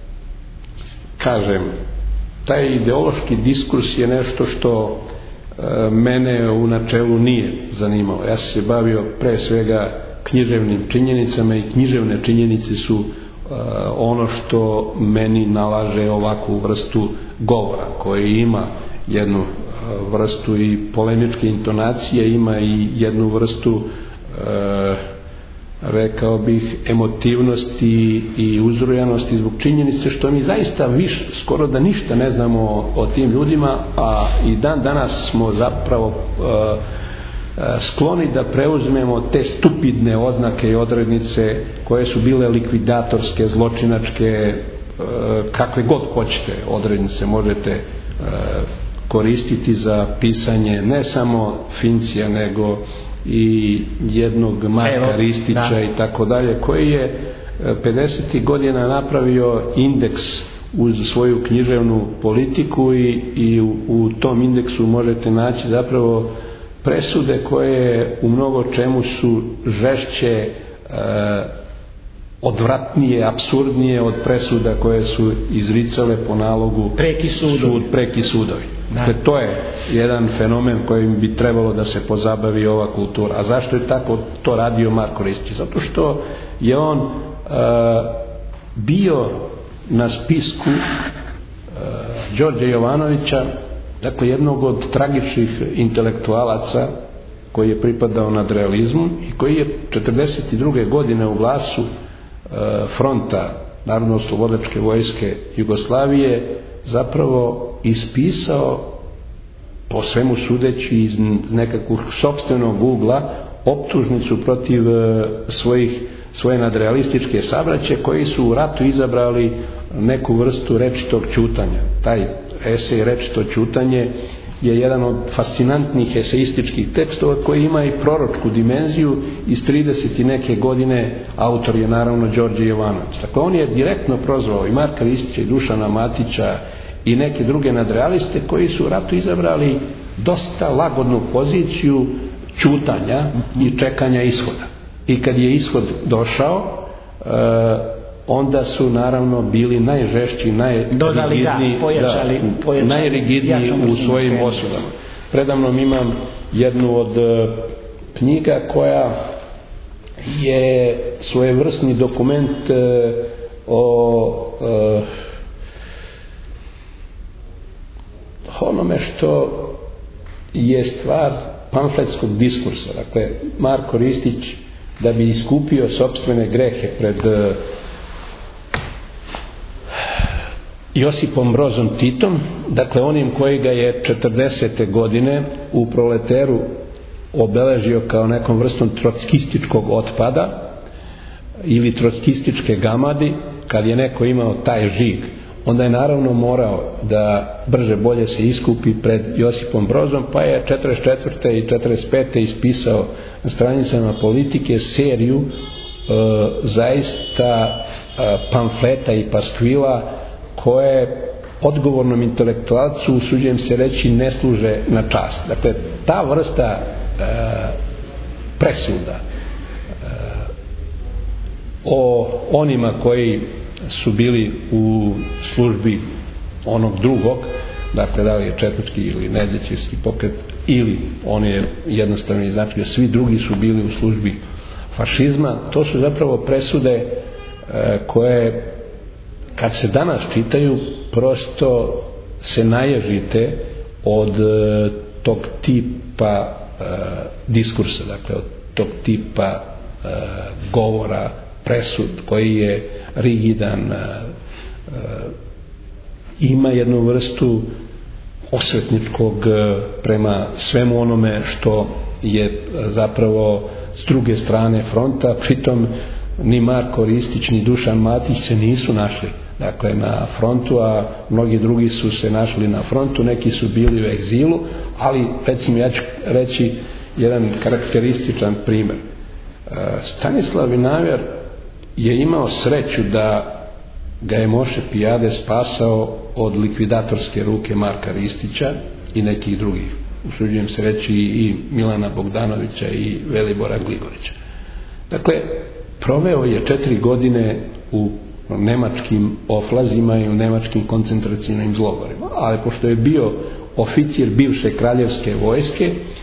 kažem, taj ideološki diskurs je nešto što e, mene u načelu nije zanimalo. Ja sam se bavio pre svega književnim činjenicama i književne činjenice su ono što meni nalaže ovakvu vrstu govora, koji ima jednu vrstu i polemičke intonacije, ima i jednu vrstu e, rekao bih emotivnosti i uzrujanosti zbog činjenice što mi zaista više, skoro da ništa ne znamo o, o tim ljudima, a i dan danas smo zapravo e, skloni da preuzmemo te stupidne oznake i odrednice koje su bile likvidatorske, zločinačke, kakve god hoćete odrednice možete koristiti za pisanje ne samo Fincija nego i jednog Marka Ristića i tako dalje, koji je pedesetih godina napravio indeks uz svoju književnu politiku i, i u, u tom indeksu možete naći zapravo presude koje u mnogo čemu su žešće, e, odvratnije, apsurdnije od presuda koje su izricale po nalogu preki sudovi. Sud, preki sudovi. Dakle, to je jedan fenomen kojim bi trebalo da se pozabavi ova kultura. A zašto je tako to radio Marko Ristić? Zato što je on e, bio na spisku e, Đorđa Jovanovića, dakle jednog od tragičnih intelektualaca koji je pripadao nadrealizmu i koji je četrdeset druge godine u glasu e, fronta Narodno-oslobodilačke vojske Jugoslavije zapravo ispisao, po svemu sudeći iz nekakvog sopstvenog ugla, optužnicu protiv e, svojih, svoje nadrealističke sabraće koji su u ratu izabrali neku vrstu rečitog ćutanja. Taj esej Rečito ćutanje je jedan od fascinantnih eseističkih tekstova koji ima i proročku dimenziju. Iz trideset i neke godine autor je naravno Đorđe Jovanović. Dakle, on je direktno prozvao i Marka Ristića i Dušana Matića i neke druge nadrealiste koji su u ratu izabrali dosta lagodnu poziciju ćutanja i čekanja ishoda. I kad je ishod došao, e, onda su naravno bili najžešći, najrigidniji, pojačali, da, pojačali, najrigidniji u svojim osudama. Predamnom imam jednu od knjiga koja je svojevrsni dokument o onome što je stvar pamfletskog diskursa. Dakle, Marko Ristić, da bi iskupio sopstvene grehe pred Josipom Brozom Titom, dakle onim koji ga je četrdesete godine u Proleteru obeležio kao nekom vrstom trotskističkog otpada ili trotskističke gamadi, kad je neko imao taj žig, onda je naravno morao da brže bolje se iskupi pred Josipom Brozom, pa je četrdeset četvrte i četrdeset pete ispisao na stranicama Politike seriju e, zaista e, pamfleta i paskvila koje odgovornom intelektualcu, usuđujem se reći, ne služe na čast. Dakle, ta vrsta e, presuda e, o onima koji su bili u službi onog drugog, dakle da li je četnički ili nedjećevski pokret, ili on je jednostavno iznačio, svi drugi su bili u službi fašizma, to su zapravo presude e, koje kad se danas čitaju prosto se naježite od e, tog tipa e, diskursa, dakle od tog tipa e, govora, presud koji je rigidan, e, e, ima jednu vrstu osvetničkog e, prema svemu onome što je zapravo s druge strane fronta. Pritom ni Marko Ristić ni Dušan Matić se nisu našli, dakle, na frontu, a mnogi drugi su se našli na frontu, neki su bili u egzilu, ali recimo ja ću reći jedan karakterističan primjer. Stanislav Vinaver je imao sreću da ga je Moše Pijade spasao od likvidatorske ruke Marka Ristića i nekih drugih, usuđujem se reći i Milana Bogdanovića i Velibora Gligorića. Dakle, proveo je četiri godine u nemačkim oflazima i u nemačkim koncentracijnim logorima, ali pošto je bio oficir bivše kraljevske vojske,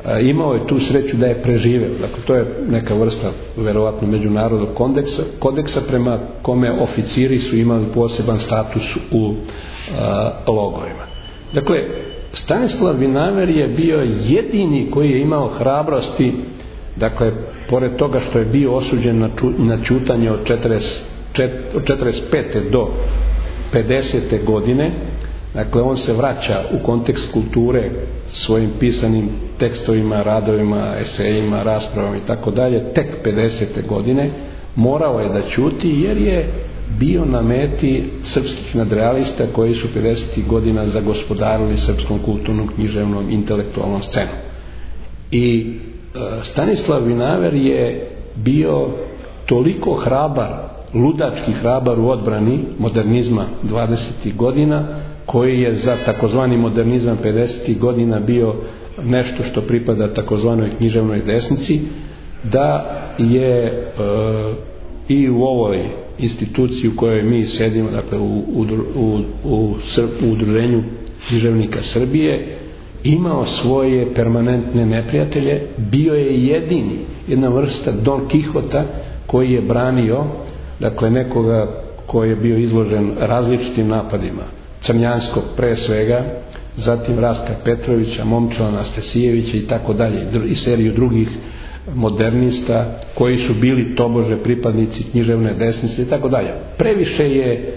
imao je tu sreću da je preživeo. Dakle, to je neka vrsta verovatno međunarodnog kodeksa, kodeksa prema kome oficiri su imali poseban status u a, logorima. Dakle, Stanislav Vinaver je bio jedini koji je imao hrabrosti, dakle, pored toga što je bio osuđen na, ču, na ćutanje od četrdeset pete do pedesete godine. Dakle, on se vraća u kontekst kulture svojim pisanim tekstovima, radovima, esejima, raspravama i tako dalje, tek pedesete godine. Morao je da ćuti jer je bio na meti srpskih nadrealista koji su pedesetih godina zagospodarili srpskom kulturnom, književnom, intelektualnom scenom. I e, Stanislav Vinaver je bio toliko hrabar, ludački hrabar u odbrani modernizma dvadesetih godina, koji je za takozvani modernizam pedesetih godina bio nešto što pripada takozvanoj književnoj desnici, da je e, i u ovoj instituciji u kojoj mi sedimo, dakle u, u, u, u, u udruženju književnika Srbije, imao svoje permanentne neprijatelje. Bio je jedini, jedna vrsta Don Quixota koji je branio, dakle, nekoga koji je bio izložen različitim napadima, Crnjanskog pre svega, zatim Rastka Petrovića, Momčila Anastasijevića i tako dalje, i seriju drugih modernista koji su bili tobože pripadnici književne desnice i tako dalje. Previše je e,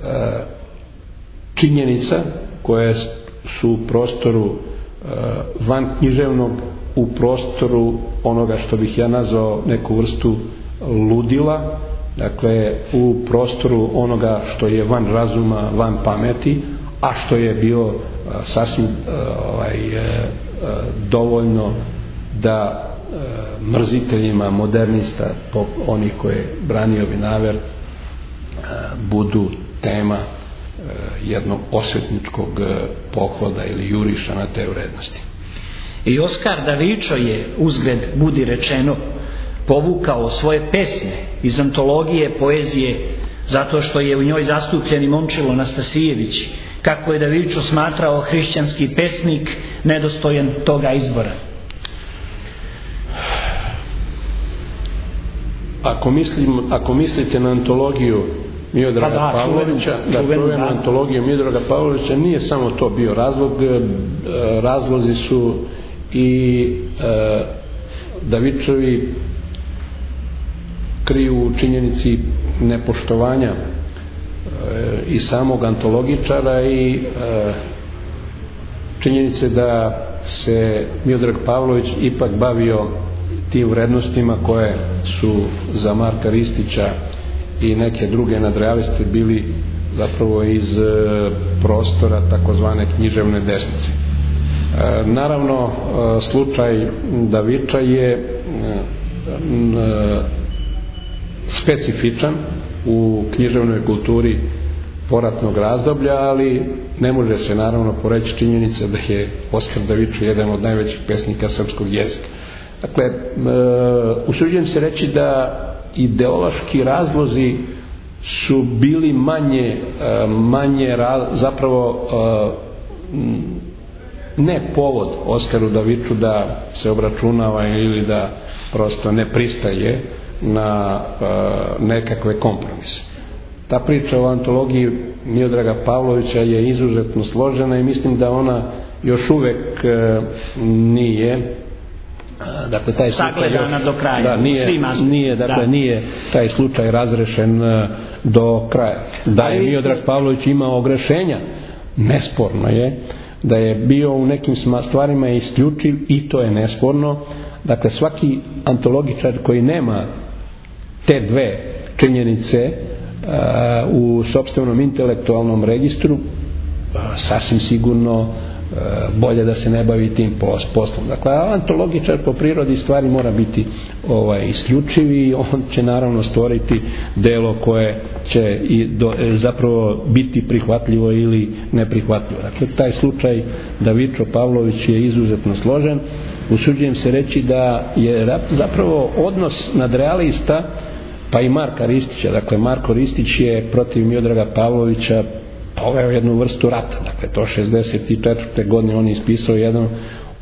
činjenica koje su u prostoru e, van književnog, u prostoru onoga što bih ja nazvao neku vrstu ludila, dakle u prostoru onoga što je van razuma, van pameti, a što je bio a, sasvim a, ovaj, a, a, dovoljno da a, mrziteljima modernista, po, onih koje je branio Vinaver, a, budu tema a, jednog osvetničkog a, pohoda ili juriša na te vrednosti. I Oskar Davičo je, uzgred budi rečeno, povukao svoje pesme iz antologije poezije zato što je u njoj zastupljen i Momčilo Anastasijević, kako je Davičo smatrao hrišćanski pesnik nedostojan toga izbora. Ako, mislim, ako mislite na antologiju Miodraga pa da, Pavlovića, da čuvenu antologiju Miodraga Pavlovića, nije samo to bio razlog, razlozi su i e, Davičovi kriju u činjenici nepoštovanja e, i samog antologičara i e, činjenice da se Miodrag Pavlović ipak bavio tim vrednostima koje su za Marka Ristića i neke druge nadrealiste bili zapravo iz e, prostora takozvane književne desnice. E, naravno, e, slučaj Daviča je e, e, specifičan u književnoj kulturi poratnog razdoblja, ali ne može se naravno poreći činjenica da je Oskar Davičo jedan od najvećih pesnika srpskog jezika. Dakle, e, usuđujem se reći da ideološki razlozi su bili manje, e, manje ra, zapravo e, ne povod Oskaru Daviču da se obračunava ili da prosto ne pristaje na e, nekakve kompromise. Ta priča o antologiji Miodraga Pavlovića je izuzetno složena i mislim da ona još uvek e, nije e, dakle taj slučaj još, do kraja, da, nije, nije, dakle, da. nije taj slučaj razrešen e, do kraja. Da je Miodrag Pavlović imao ogrešenja, nesporno je da je bio u nekim stvarima isključiv i to je nesporno. Dakle, svaki antologičar koji nema te dve činjenice uh, u sopstvenom intelektualnom registru, uh, sasvim sigurno uh, bolje da se ne bavi tim poslom. Dakle, antologičar po prirodi stvari mora biti ovaj, isključiv i on će naravno stvoriti delo koje će i do, zapravo biti prihvatljivo ili neprihvatljivo. Dakle, taj slučaj Davičo Pavlović je izuzetno složen. Usuđujem se reći da je zapravo odnos nadrealista pa i Marka Ristića, dakle Marko Ristić je protiv Miodraga Pavlovića poveo jednu vrstu rata, dakle to šezdeset četvrte godine on je ispisao jedan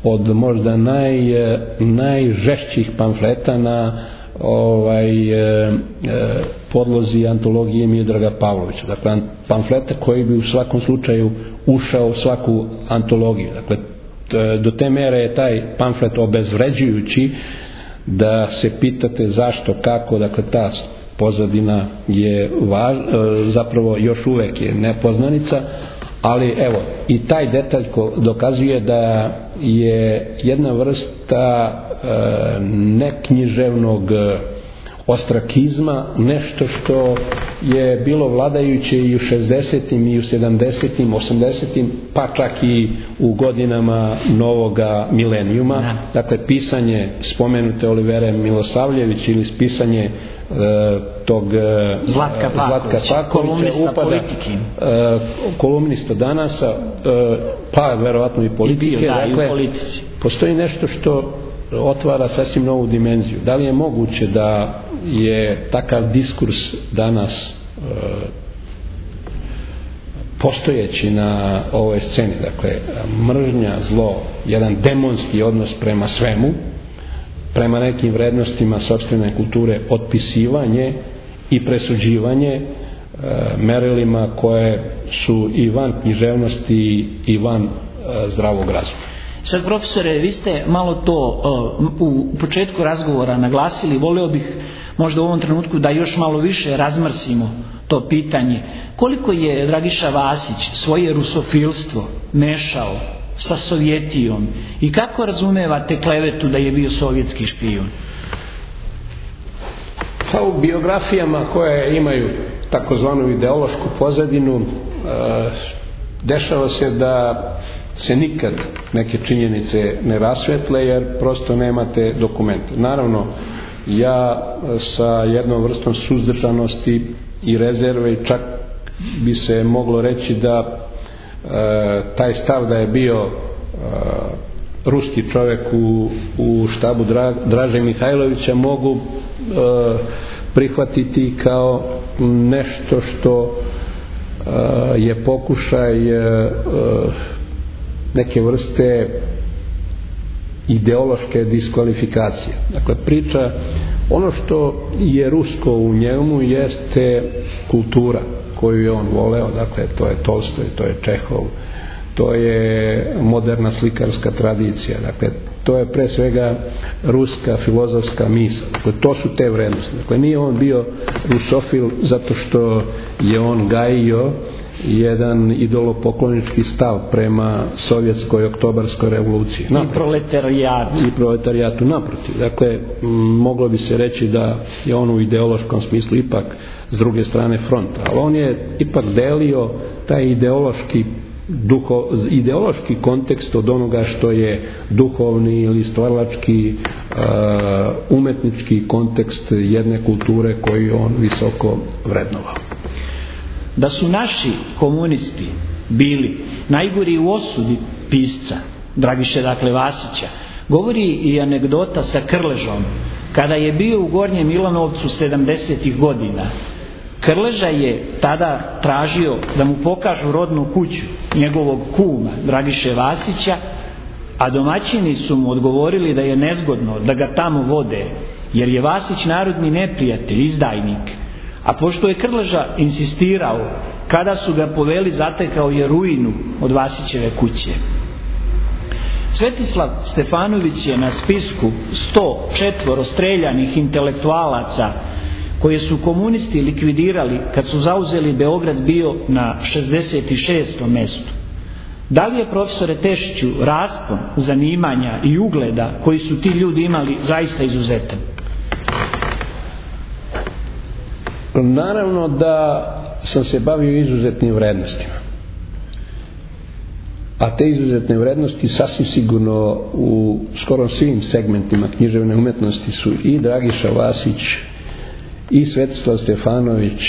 od možda naj, najžešćih pamfleta na ovaj, e, e, podlozi antologije Miodraga Pavlovića. Dakle, pamfleta koji bi u svakom slučaju ušao u svaku antologiju. Dakle, do te mere je taj pamflet obezvređujući da se pitate zašto, kako, dakle ta pozadina je važ, zapravo još uvek je nepoznanica, ali evo i taj detalj dokazuje da je jedna vrsta e, neknjiževnog ostrakizma nešto što je bilo vladajuće i u šezdesetim i u sedamdesetim, osamdesetim, pa čak i u godinama novoga milenijuma. Dakle, pisanje spomenute Olivere Milosavljević ili pisanje e, tog e, Zlatka Pakovića, kolumnista upada, politike. E, kolumnista danasa, e, pa verovatno i politike. I bio, da, dakle, i u politici. Postoji nešto što otvara sasvim novu dimenziju. Da li je moguće da je takav diskurs danas e, postojeći na ovoj sceni, dakle mržnja, zlo, jedan demonski odnos prema svemu, prema nekim vrednostima sopstvene kulture, otpisivanje i presuđivanje e, merilima koje su i van književnosti i van e, zdravog razuma. Sad, profesore, vi ste malo to uh, u početku razgovora naglasili, volio bih možda u ovom trenutku da još malo više razmrsimo to pitanje. Koliko je Dragiša Vasić svoje rusofilstvo mešao sa Sovjetijom i kako razumevate klevetu da je bio sovjetski špijun? Pa u biografijama koje imaju takozvanu ideološku pozadinu uh, dešava se da se nikad neke činjenice ne rasvetle jer prosto nemate dokumente. Naravno, ja sa jednom vrstom suzdržanosti i rezerve čak bi se moglo reći da e, taj stav da je bio e, ruski čovjek u, u štabu Dra, Draže Mihajlovića mogu e, prihvatiti kao nešto što e, je pokušaj e, neke vrste ideološke diskvalifikacije. Dakle, priča, ono što je rusko u njemu jeste kultura koju je on voleo, dakle, to je Tolstoj, to je Čehov, to je moderna slikarska tradicija, dakle, to je pre svega ruska filozofska misao. Dakle, to su te vrednosti. Dakle, nije on bio rusofil zato što je on gajio jedan idolopoklonički stav prema sovjetskoj oktobarskoj revoluciji. Naprotiv. I proletarijatu. I proletarijatu, naprotiv. Dakle, m, moglo bi se reći da je on u ideološkom smislu ipak s druge strane fronta. Ali on je ipak delio taj ideološki duho, ideološki kontekst od onoga što je duhovni ili stvaralački uh, umetnički kontekst jedne kulture koju on visoko vrednovao. Da su naši komunisti bili najgori u osudi pisca Dragiše dakle Vasića govori i anegdota sa Krležom. Kada je bio u Gornjem Milanovcu sedamdesetih godina, Krleža je tada tražio da mu pokažu rodnu kuću njegovog kuma Dragiše Vasića, a domaćini su mu odgovorili da je nezgodno da ga tamo vode jer je Vasić narodni neprijatelj, izdajnik. A pošto je Krleža insistirao, kada su ga poveli, zatekao je ruinu od Vasićeve kuće. Svetislav Stefanović je na spisku sto četvoro streljanih intelektualaca koje su komunisti likvidirali kad su zauzeli Beograd bio na šezdeset šestom mestu. Da li je, profesore Tešiću, raspon zanimanja i ugleda koji su ti ljudi imali zaista izuzetan? Naravno da sam se bavio izuzetnim vrednostima. A te izuzetne vrednosti sasvim sigurno u skoro svim segmentima književne umetnosti su i Dragiša Vasić i Svetislav Stefanović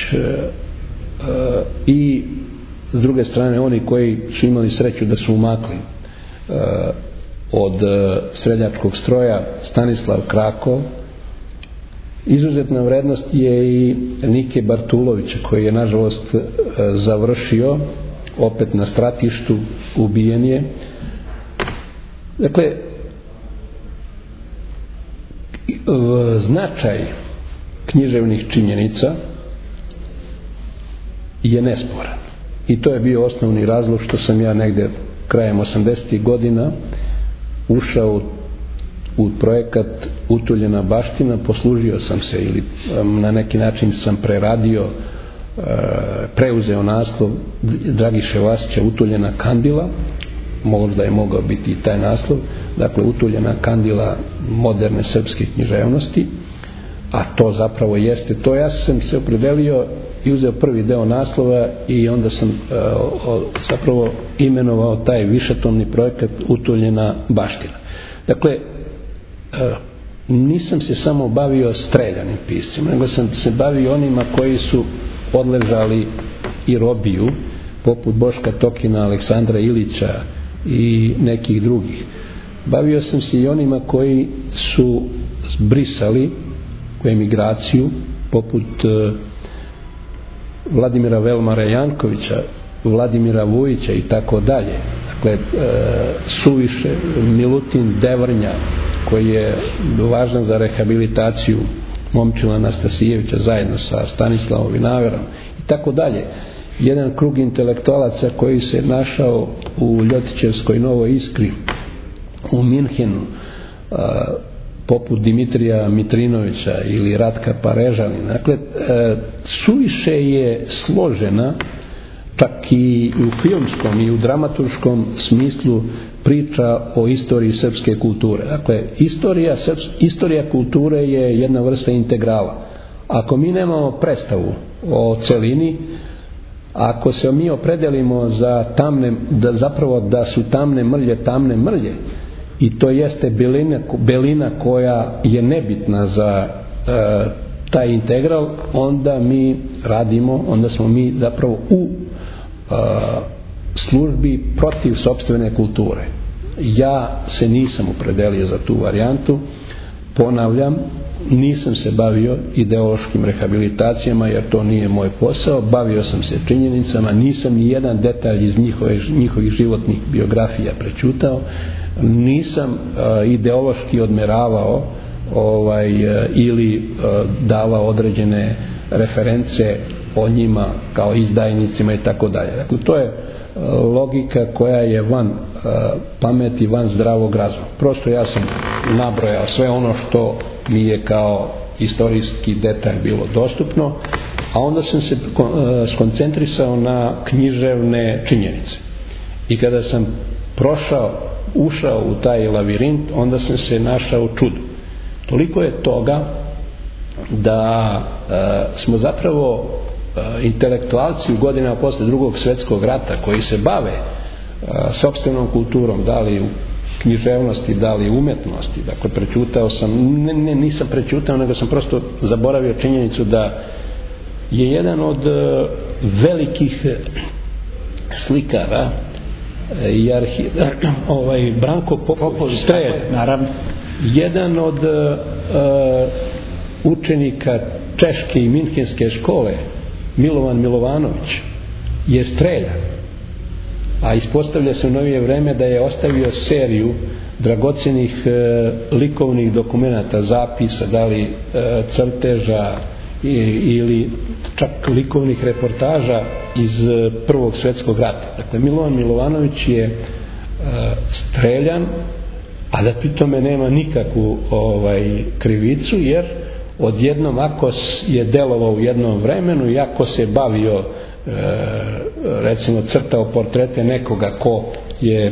i s druge strane oni koji su imali sreću da su umakli od streljačkog stroja, Stanislav Krakov. Izuzetna vrednost je i Nike Bartulovića koji je nažalost završio opet na stratištu, ubijen je. Dakle, značaj književnih činjenica je nesporan. I to je bio osnovni razlog što sam ja negde krajem osamdesetih godina ušao u projekat Utuljena baština. Poslužio sam se ili na neki način sam preradio, preuzeo naslov Dragiše Vasića Utuljena kandila, možda je mogao biti i taj naslov, dakle Utuljena kandila moderne srpske književnosti, a to zapravo jeste to. Ja sam se opredelio i uzeo prvi deo naslova i onda sam uh, o, zapravo imenovao taj višetomni projekat Utuljena baština. Dakle, uh, nisam se samo bavio streljanim piscima, nego sam se bavio onima koji su odležali i robiju, poput Boška Tokina, Aleksandra Ilića i nekih drugih. Bavio sam se i onima koji su zbrisali u emigraciju, poput uh, Vladimira Velmara Jankovića, Vladimira Vujića i tako dalje. Dakle, e, suviše Milutin Devrnja, koji je važan za rehabilitaciju Momčila Anastasijevića zajedno sa Stanislavom Vinaverom i tako dalje. Jedan krug intelektualaca koji se našao u Ljotićevskoj Novoj Iskri u Minhenu, e, poput Dimitrija Mitrinovića ili Ratka Parežanina. Dakle, e, suviše je složena, čak i u filmskom i u dramaturškom smislu, priča o istoriji srpske kulture. Dakle, istorija, srps, istorija kulture je jedna vrsta integrala. Ako mi nemamo predstavu o celini, ako se mi opredelimo za tamne, da zapravo da su tamne mrlje tamne mrlje, i to jeste belina, belina koja je nebitna za e, taj integral, onda mi radimo, onda smo mi zapravo u e, službi protiv sopstvene kulture. Ja se nisam opredelio za tu varijantu, ponavljam, nisam se bavio ideološkim rehabilitacijama jer to nije moj posao, bavio sam se činjenicama, nisam ni jedan detalj iz njihove, njihovih životnih biografija prećutao, nisam uh, ideološki odmeravao ovaj, uh, ili uh, davao određene reference o njima kao izdajnicima i tako dalje. Dakle, to je uh, logika koja je van uh, pameti, van zdravog razuma. Prosto ja sam nabrojao sve ono što mi je kao istorijski detalj bilo dostupno, a onda sam se uh, skoncentrisao na književne činjenice. I kada sam prošao ušao u taj lavirint, onda sam se našao u čudu. Toliko je toga da e, smo zapravo e, intelektualci u godinama posle drugog svjetskog rata koji se bave e, sopstvenom kulturom, da li u književnosti, da li u umetnosti. Dakle, prećutao sam, ne, ne, nisam prećutao, nego sam prosto zaboravio činjenicu da je jedan od e, velikih slikara i arhi, ovaj Branko Popović Strelj, naravno, jedan od uh, učenika češke i minhenske škole, Milovan Milovanović, je streljan, a ispostavlja se u novije vreme da je ostavio seriju dragocenih uh, likovnih dokumenata, zapisa, da li uh, crteža i, ili čak likovnih reportaža iz Prvog svjetskog rata. Dakle, Milovan Milovanović je uh, streljan, a da pri tome nema nikakvu ovaj, krivicu, jer odjednom ako je delovao u jednom vremenu i ako se bavio uh, recimo crtao portrete nekoga ko je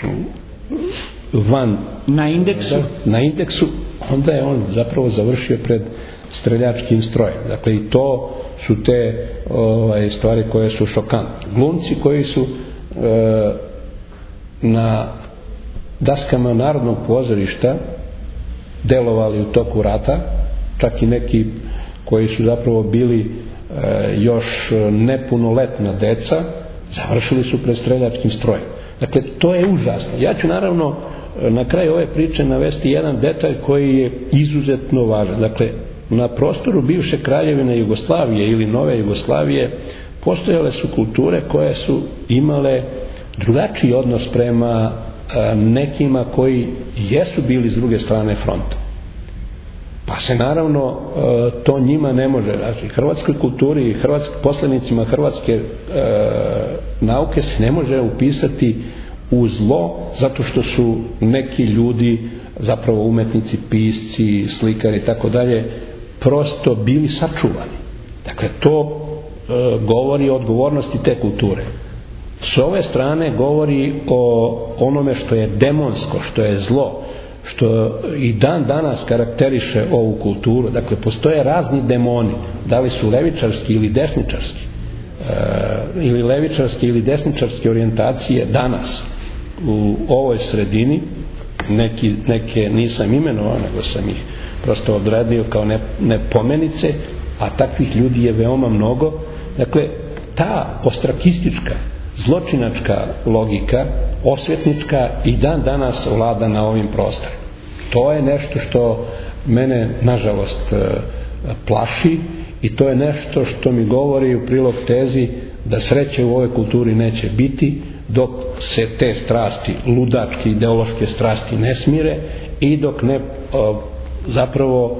van na indeksu, na indeksu, onda je on zapravo završio pred streljačkim strojem. Dakle, i to su te ovaj, stvari koje su šokantne. Glumci koji su e, na daskama Narodnog pozorišta delovali u toku rata, čak i neki koji su zapravo bili e, još nepunoletna deca, završili su pred streljačkim strojem. Dakle, to je užasno. Ja ću naravno na kraju ove priče navesti jedan detalj koji je izuzetno važan. Dakle, na prostoru bivše kraljevine Jugoslavije ili nove Jugoslavije postojale su kulture koje su imale drugačiji odnos prema nekima koji jesu bili s druge strane fronta. Pa se naravno to njima ne može, znači hrvatskoj kulturi i hrvatskim poslanicima hrvatske e, nauke se ne može upisati u zlo zato što su neki ljudi, zapravo umetnici, pisci, slikari i tako dalje, prosto bili sačuvani. Dakle, to e, govori o odgovornosti te kulture. S ove strane govori o onome što je demonsko, što je zlo, što i dan danas karakteriše ovu kulturu. Dakle, postoje razni demoni, da li su levičarski ili desničarski, e, ili levičarske ili desničarske orijentacije danas u ovoj sredini. Neki, neke nisam imenovao, nego sam ih prosto odredio kao ne, nepomenice, a takvih ljudi je veoma mnogo. Dakle, ta ostrakistička, zločinačka logika, osvetnička, i dan danas vlada na ovim prostorima. To je nešto što mene, nažalost, plaši, i to je nešto što mi govori u prilog tezi da sreće u ovoj kulturi neće biti dok se te strasti, ludačke ideološke strasti, ne smire i dok ne zapravo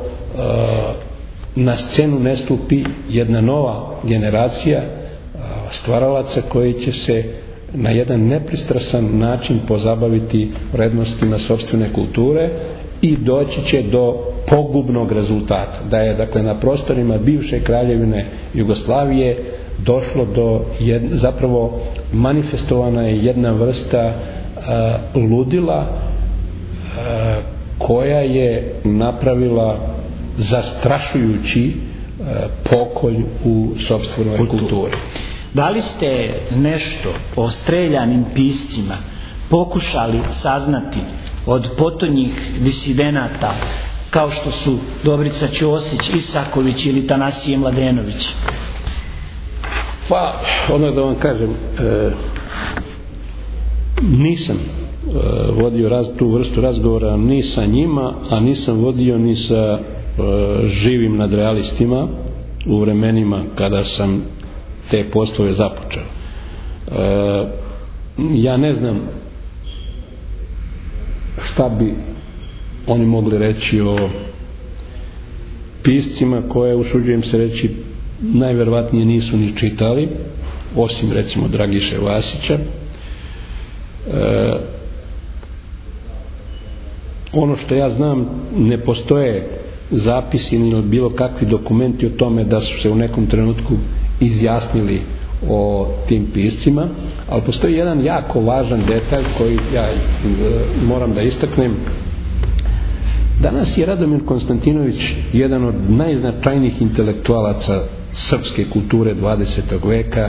na scenu ne stupi jedna nova generacija stvaralaca koji će se na jedan nepristrasan način pozabaviti vrednostima sopstvene kulture i doći će do pogubnog rezultata. Da je, dakle, na prostorima bivše kraljevine Jugoslavije došlo do jedne, zapravo manifestovana je jedna vrsta uh, ludila uh, koja je napravila zastrašujući uh, pokolj u sopstvenoj kulturi. kulturi. Da li ste nešto o streljanim piscima pokušali saznati od potonjih disidenata kao što su Dobrica Ćosić, Isaković ili Tanasije Mladenović? Pa, ono da vam kažem, e, nisam e, vodio raz, tu vrstu razgovora ni sa njima, a nisam vodio ni sa e, živim nadrealistima u vremenima kada sam te poslove započeo. E, ja ne znam šta bi oni mogli reći o piscima koje, usuđujem se reći, najverovatnije nisu ni čitali, osim recimo Dragiše Vasića. E, ono što ja znam, ne postoje zapisi ni bilo kakvi dokumenti o tome da su se u nekom trenutku izjasnili o tim piscima, ali postoji jedan jako važan detalj koji ja e, moram da istaknem. Danas je Radomir Konstantinović jedan od najznačajnijih intelektualaca srpske kulture dvadesetog veka,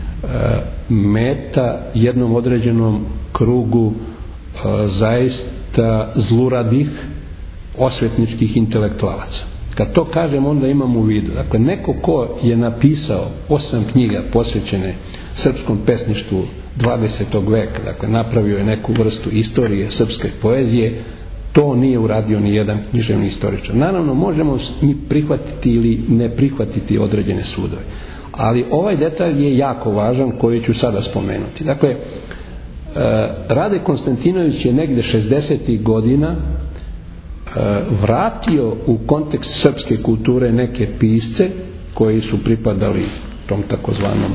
meta jednom određenom krugu zaista zluradih osvetničkih intelektualaca. Kad to kažem, onda imam u vidu, dakle, neko ko je napisao osam knjiga posvećene srpskom pesništvu dvadesetog veka, dakle napravio je neku vrstu istorije srpske poezije, to nije uradio ni jedan književni istoričar. Naravno, možemo mi prihvatiti ili ne prihvatiti određene sudove, ali ovaj detalj je jako važan koji ću sada spomenuti. Dakle, Rade Konstantinović je negde šezdesetih godina vratio u kontekst srpske kulture neke pisce koji su pripadali tom takozvanom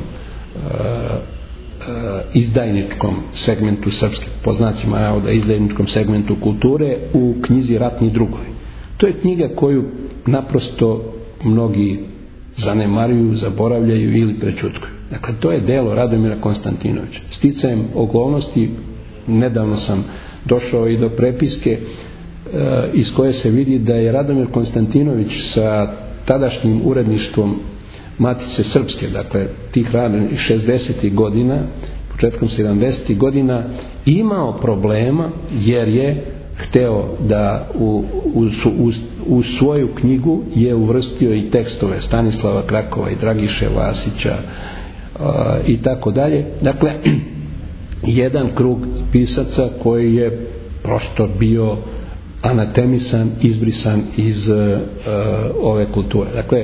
izdajničkom segmentu srpske, po znacima navoda izdajničkom segmentu kulture, u knjizi Ratni drugovi. To je knjiga koju naprosto mnogi zanemaruju, zaboravljaju ili prećutkuju. Dakle, to je delo Radomira Konstantinovića. Sticajem okolnosti, nedavno sam došao i do prepiske e, iz koje se vidi da je Radomir Konstantinović sa tadašnjim uredništvom Matice Srpske, dakle tih ranih šezdesetih godina, početkom sedamdesetih godina, imao problema jer je hteo da u, u, u, u svoju knjigu je uvrstio i tekstove Stanislava Krakova i Dragiše Vasića uh, i tako dalje. Dakle, jedan krug pisaca koji je prosto bio anatemisan, izbrisan iz uh, ove kulture. Dakle,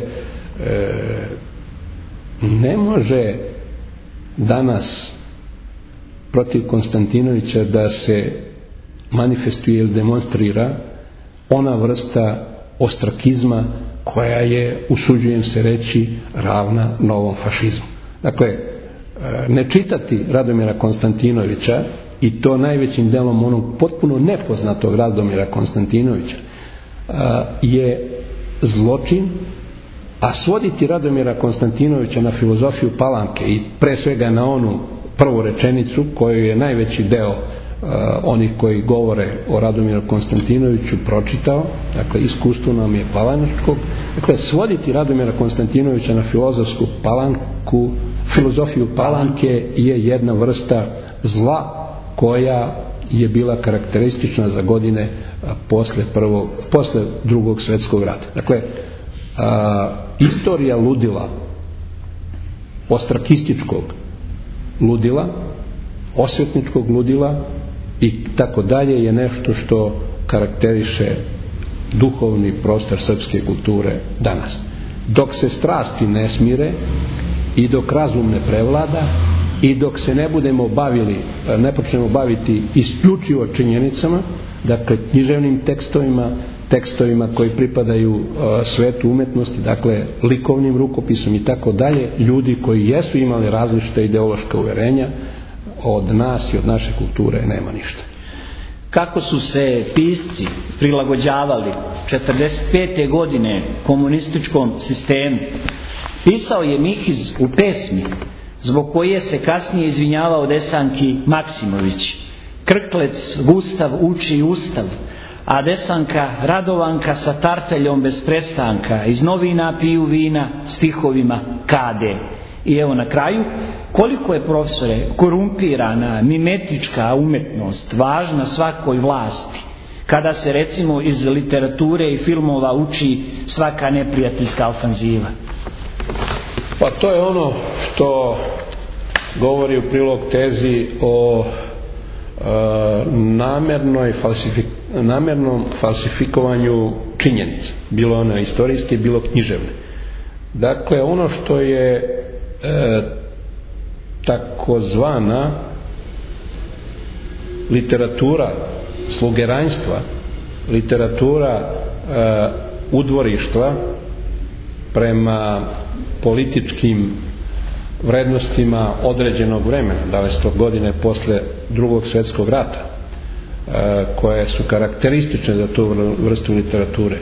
ne može danas protiv Konstantinovića da se manifestuje ili demonstrira ona vrsta ostrakizma koja je, usuđujem se reći, ravna novom fašizmu. Dakle, ne čitati Radomira Konstantinovića, i to najvećim delom onog potpuno nepoznatog Radomira Konstantinovića, je zločin, a svoditi Radomira Konstantinovića na filozofiju Palanke i pre svega na onu prvu rečenicu koju je najveći deo uh, onih koji govore o Radomiru Konstantinoviću pročitao, dakle iskustvo nam je Palanačkog, dakle svoditi Radomira Konstantinovića na filozofsku Palanku, filozofiju Palanke je jedna vrsta zla koja je bila karakteristična za godine posle, prvog, posle drugog svjetskog rata. Dakle, a, istorija ludila, ostrakističkog ludila, osvetničkog ludila i tako dalje je nešto što karakteriše duhovni prostor srpske kulture danas. Dok se strasti ne smire i dok razum ne prevlada i dok se ne budemo bavili, ne počnemo baviti isključivo činjenicama, dakle književnim tekstovima, tekstovima koji pripadaju uh, svetu umetnosti, dakle likovnim rukopisom i tako dalje, ljudi koji jesu imali različite ideološka uverenja, od nas i od naše kulture nema ništa. Kako su se pisci prilagođavali četrdeset pete godine komunističkom sistemu, pisao je Mihiz u pesmi zbog koje se kasnije izvinjavao Desanki Maksimović. Krklec Gustav uči Ustav, a Desanka Radovanka sa tarteljom bez prestanka iz novina piju vina stihovima kade. I evo na kraju, koliko je, profesore, korumpirana mimetička umetnost važna svakoj vlasti, kada se recimo iz literature i filmova uči svaka neprijateljska ofanziva. Pa to je ono što govori u prilog tezi o e, namernoj falsifik, namernom falsifikovanju činjenica, bilo one istorijske, bilo književne. Dakle, ono što je e, takozvana literatura slugeranjstva, literatura e, udvorištva prema političkim vrednostima određenog vremena, da li sto godine posle drugog svjetskog rata, e, koje su karakteristične za tu vrstu literature.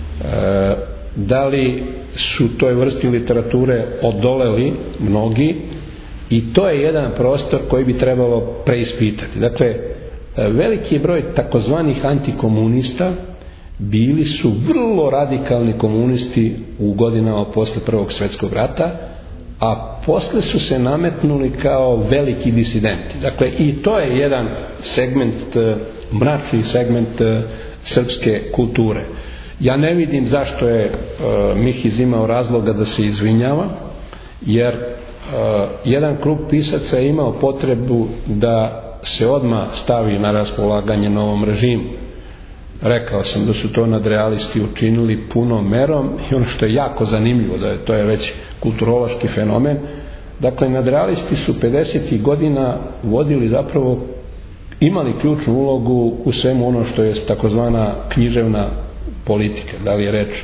E, da li su toj vrsti literature odoleli mnogi, i to je jedan prostor koji bi trebalo preispitati. Dakle, veliki broj takozvanih antikomunista bili su vrlo radikalni komunisti u godinama posle prvog svjetskog rata, a posle su se nametnuli kao veliki disidenti. Dakle, i to je jedan segment, mračni segment srpske kulture. Ja ne vidim zašto je uh, Mihiz imao razloga da se izvinjava, jer uh, jedan krug pisaca je imao potrebu da se odmah stavi na raspolaganje novom režimu. Rekao sam da su to nadrealisti učinili punom merom, i ono što je jako zanimljivo, da je to je već kulturološki fenomen. Dakle, nadrealisti su pedesetih godina vodili zapravo, imali ključnu ulogu u svemu ono što je takozvana književna politika, da li je reč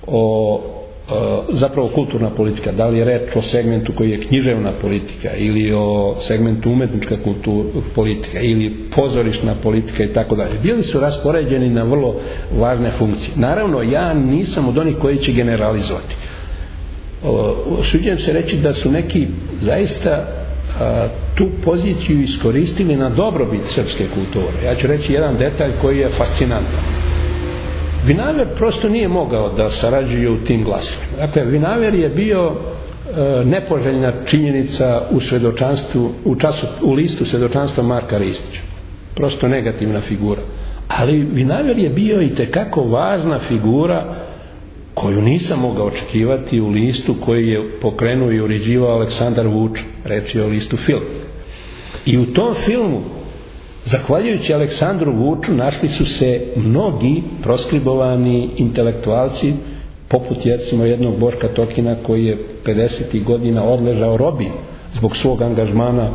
o zapravo kulturna politika, da li je reč o segmentu koji je književna politika ili o segmentu umetnička kultura, politika ili pozorišna politika i tako dalje. Bili su raspoređeni na vrlo važne funkcije. Naravno, ja nisam od onih koji će generalizovati. Usuđujem se reći da su neki zaista a, tu poziciju iskoristili na dobrobit srpske kulture. Ja ću reći jedan detalj koji je fascinantan. Vinaver prosto nije mogao da sarađuje u tim glasovima. Dakle, Vinaver je bio e, nepoželjna činjenica u svedočanstvu, u, času, u listu svedočanstva Marka Ristića. Prosto negativna figura. Ali Vinaver je bio i tekako važna figura koju nisam mogao očekivati u listu koji je pokrenuo i uređivao Aleksandar Vuč, reč je o listu Film. I u tom filmu, zahvaljujući Aleksandru Vuču, našli su se mnogi proskribovani intelektualci, poput recimo jednog Boška Tokina koji je pedesetih godina odležao robiju zbog svog angažmana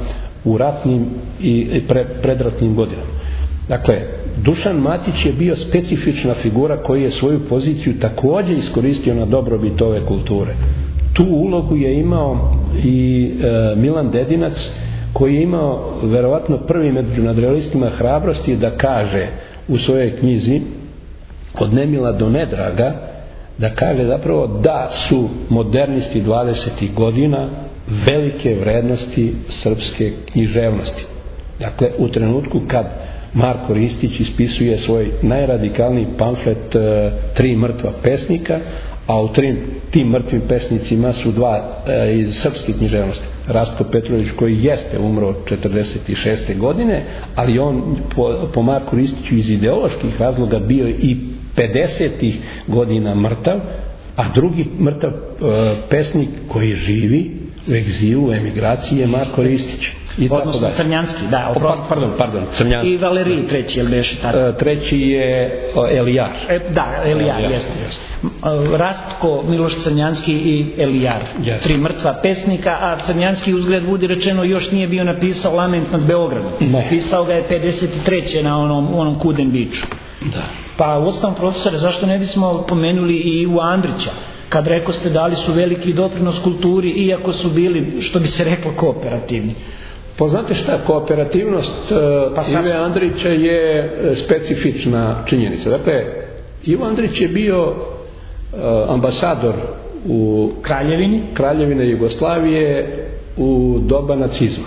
u ratnim i pre, predratnim godinama. Dakle, Dušan Matić je bio specifična figura koji je svoju poziciju također iskoristio na dobrobit ove kulture. Tu ulogu je imao i e, Milan Dedinac, koji je imao verovatno prvi među nadrealistima hrabrosti da kaže u svojoj knjizi Od nemila do nedraga, da kaže zapravo da su modernisti dvadesetih godina velike vrednosti srpske književnosti. Dakle, u trenutku kad Marko Ristić ispisuje svoj najradikalniji pamflet e, Tri mrtva pesnika, a u trim, tim mrtvim pesnicima su dva e, iz srpske književnosti. Rastko Petrović, koji jeste umro četrdeset šeste godine, ali on po, po Marku Ristiću iz ideoloških razloga bio i pedesetih godina mrtav, a drugi mrtav e, pesnik koji živi u egzilu, u emigraciji je Marko Ristić. I odnosno Crnjanski, da, oprosti. Pardon, pardon, Crnjanski. I Valerij treći, jel beše tako? E, treći je Elijar. E, da, Elijar, Elijar jeste. Rastko, Miloš Crnjanski i Elijar. Yes. Tri mrtva pesnika, a Crnjanski, uzgled budi rečeno, još nije bio napisao Lament nad Beogradom. Ne. Pisao ga je pedeset treće na onom, onom Kuden Biču. Da. Pa u osnovom, profesore, zašto ne bismo pomenuli i Ivu Andrića? Kad reko ste dali su veliki doprinos kulturi, iako su bili, što bi se reklo, kooperativni. Pa znate šta, kooperativnost pa Ive Andrića je specifična činjenica. Dakle, Ivo Andrić je bio uh, ambasador u Kraljevini Kraljevine Jugoslavije u doba nacizma.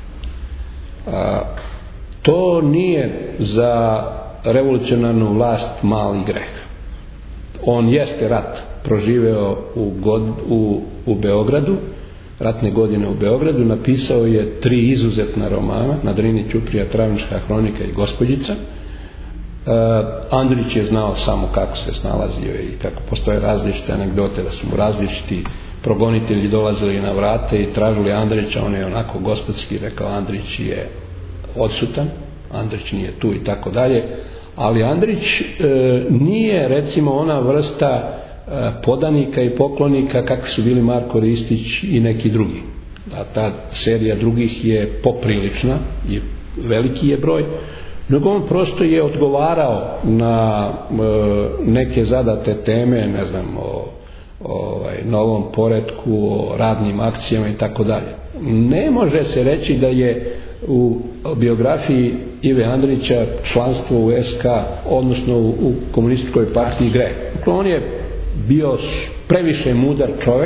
Uh, to nije za revolucionarnu vlast mali greh. On jeste rat proživeo u, god, u, u Beogradu, ratne godine u Beogradu, napisao je tri izuzetna romana, Na Drini Ćuprija, Travnička hronika i Gospođica. Uh, Andrić je znao samo kako se snalazio i tako postoje različite anegdote da su mu različiti progonitelji dolazili na vrate i tražili Andrića, on je onako gospodski rekao Andrić je odsutan, Andrić nije tu i tako dalje, ali Andrić e, nije recimo ona vrsta e, podanika i poklonika kakvi su bili Marko Ristić i neki drugi. A ta serija drugih je poprilična i veliki je broj, nego on prosto je odgovarao na e, neke zadate teme, ne znam, o, o ovaj, novom poretku, o radnim akcijama i tako dalje. Ne može se reći da je u biografiji Ive Andrića članstvo u es ka, odnosno u, u komunističkoj partiji greh. On je bio previše mudar čovjek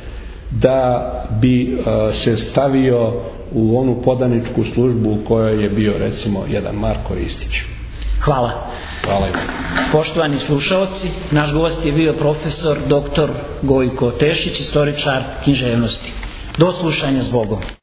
da bi uh, se stavio u onu podaničku službu u kojoj je bio recimo jedan Marko Ristić. Hvala. Hvala. Poštovani slušaoci, naš gost je bio profesor doktor Gojko Tešić, istoričar književnosti. Do slušanja s Bogom.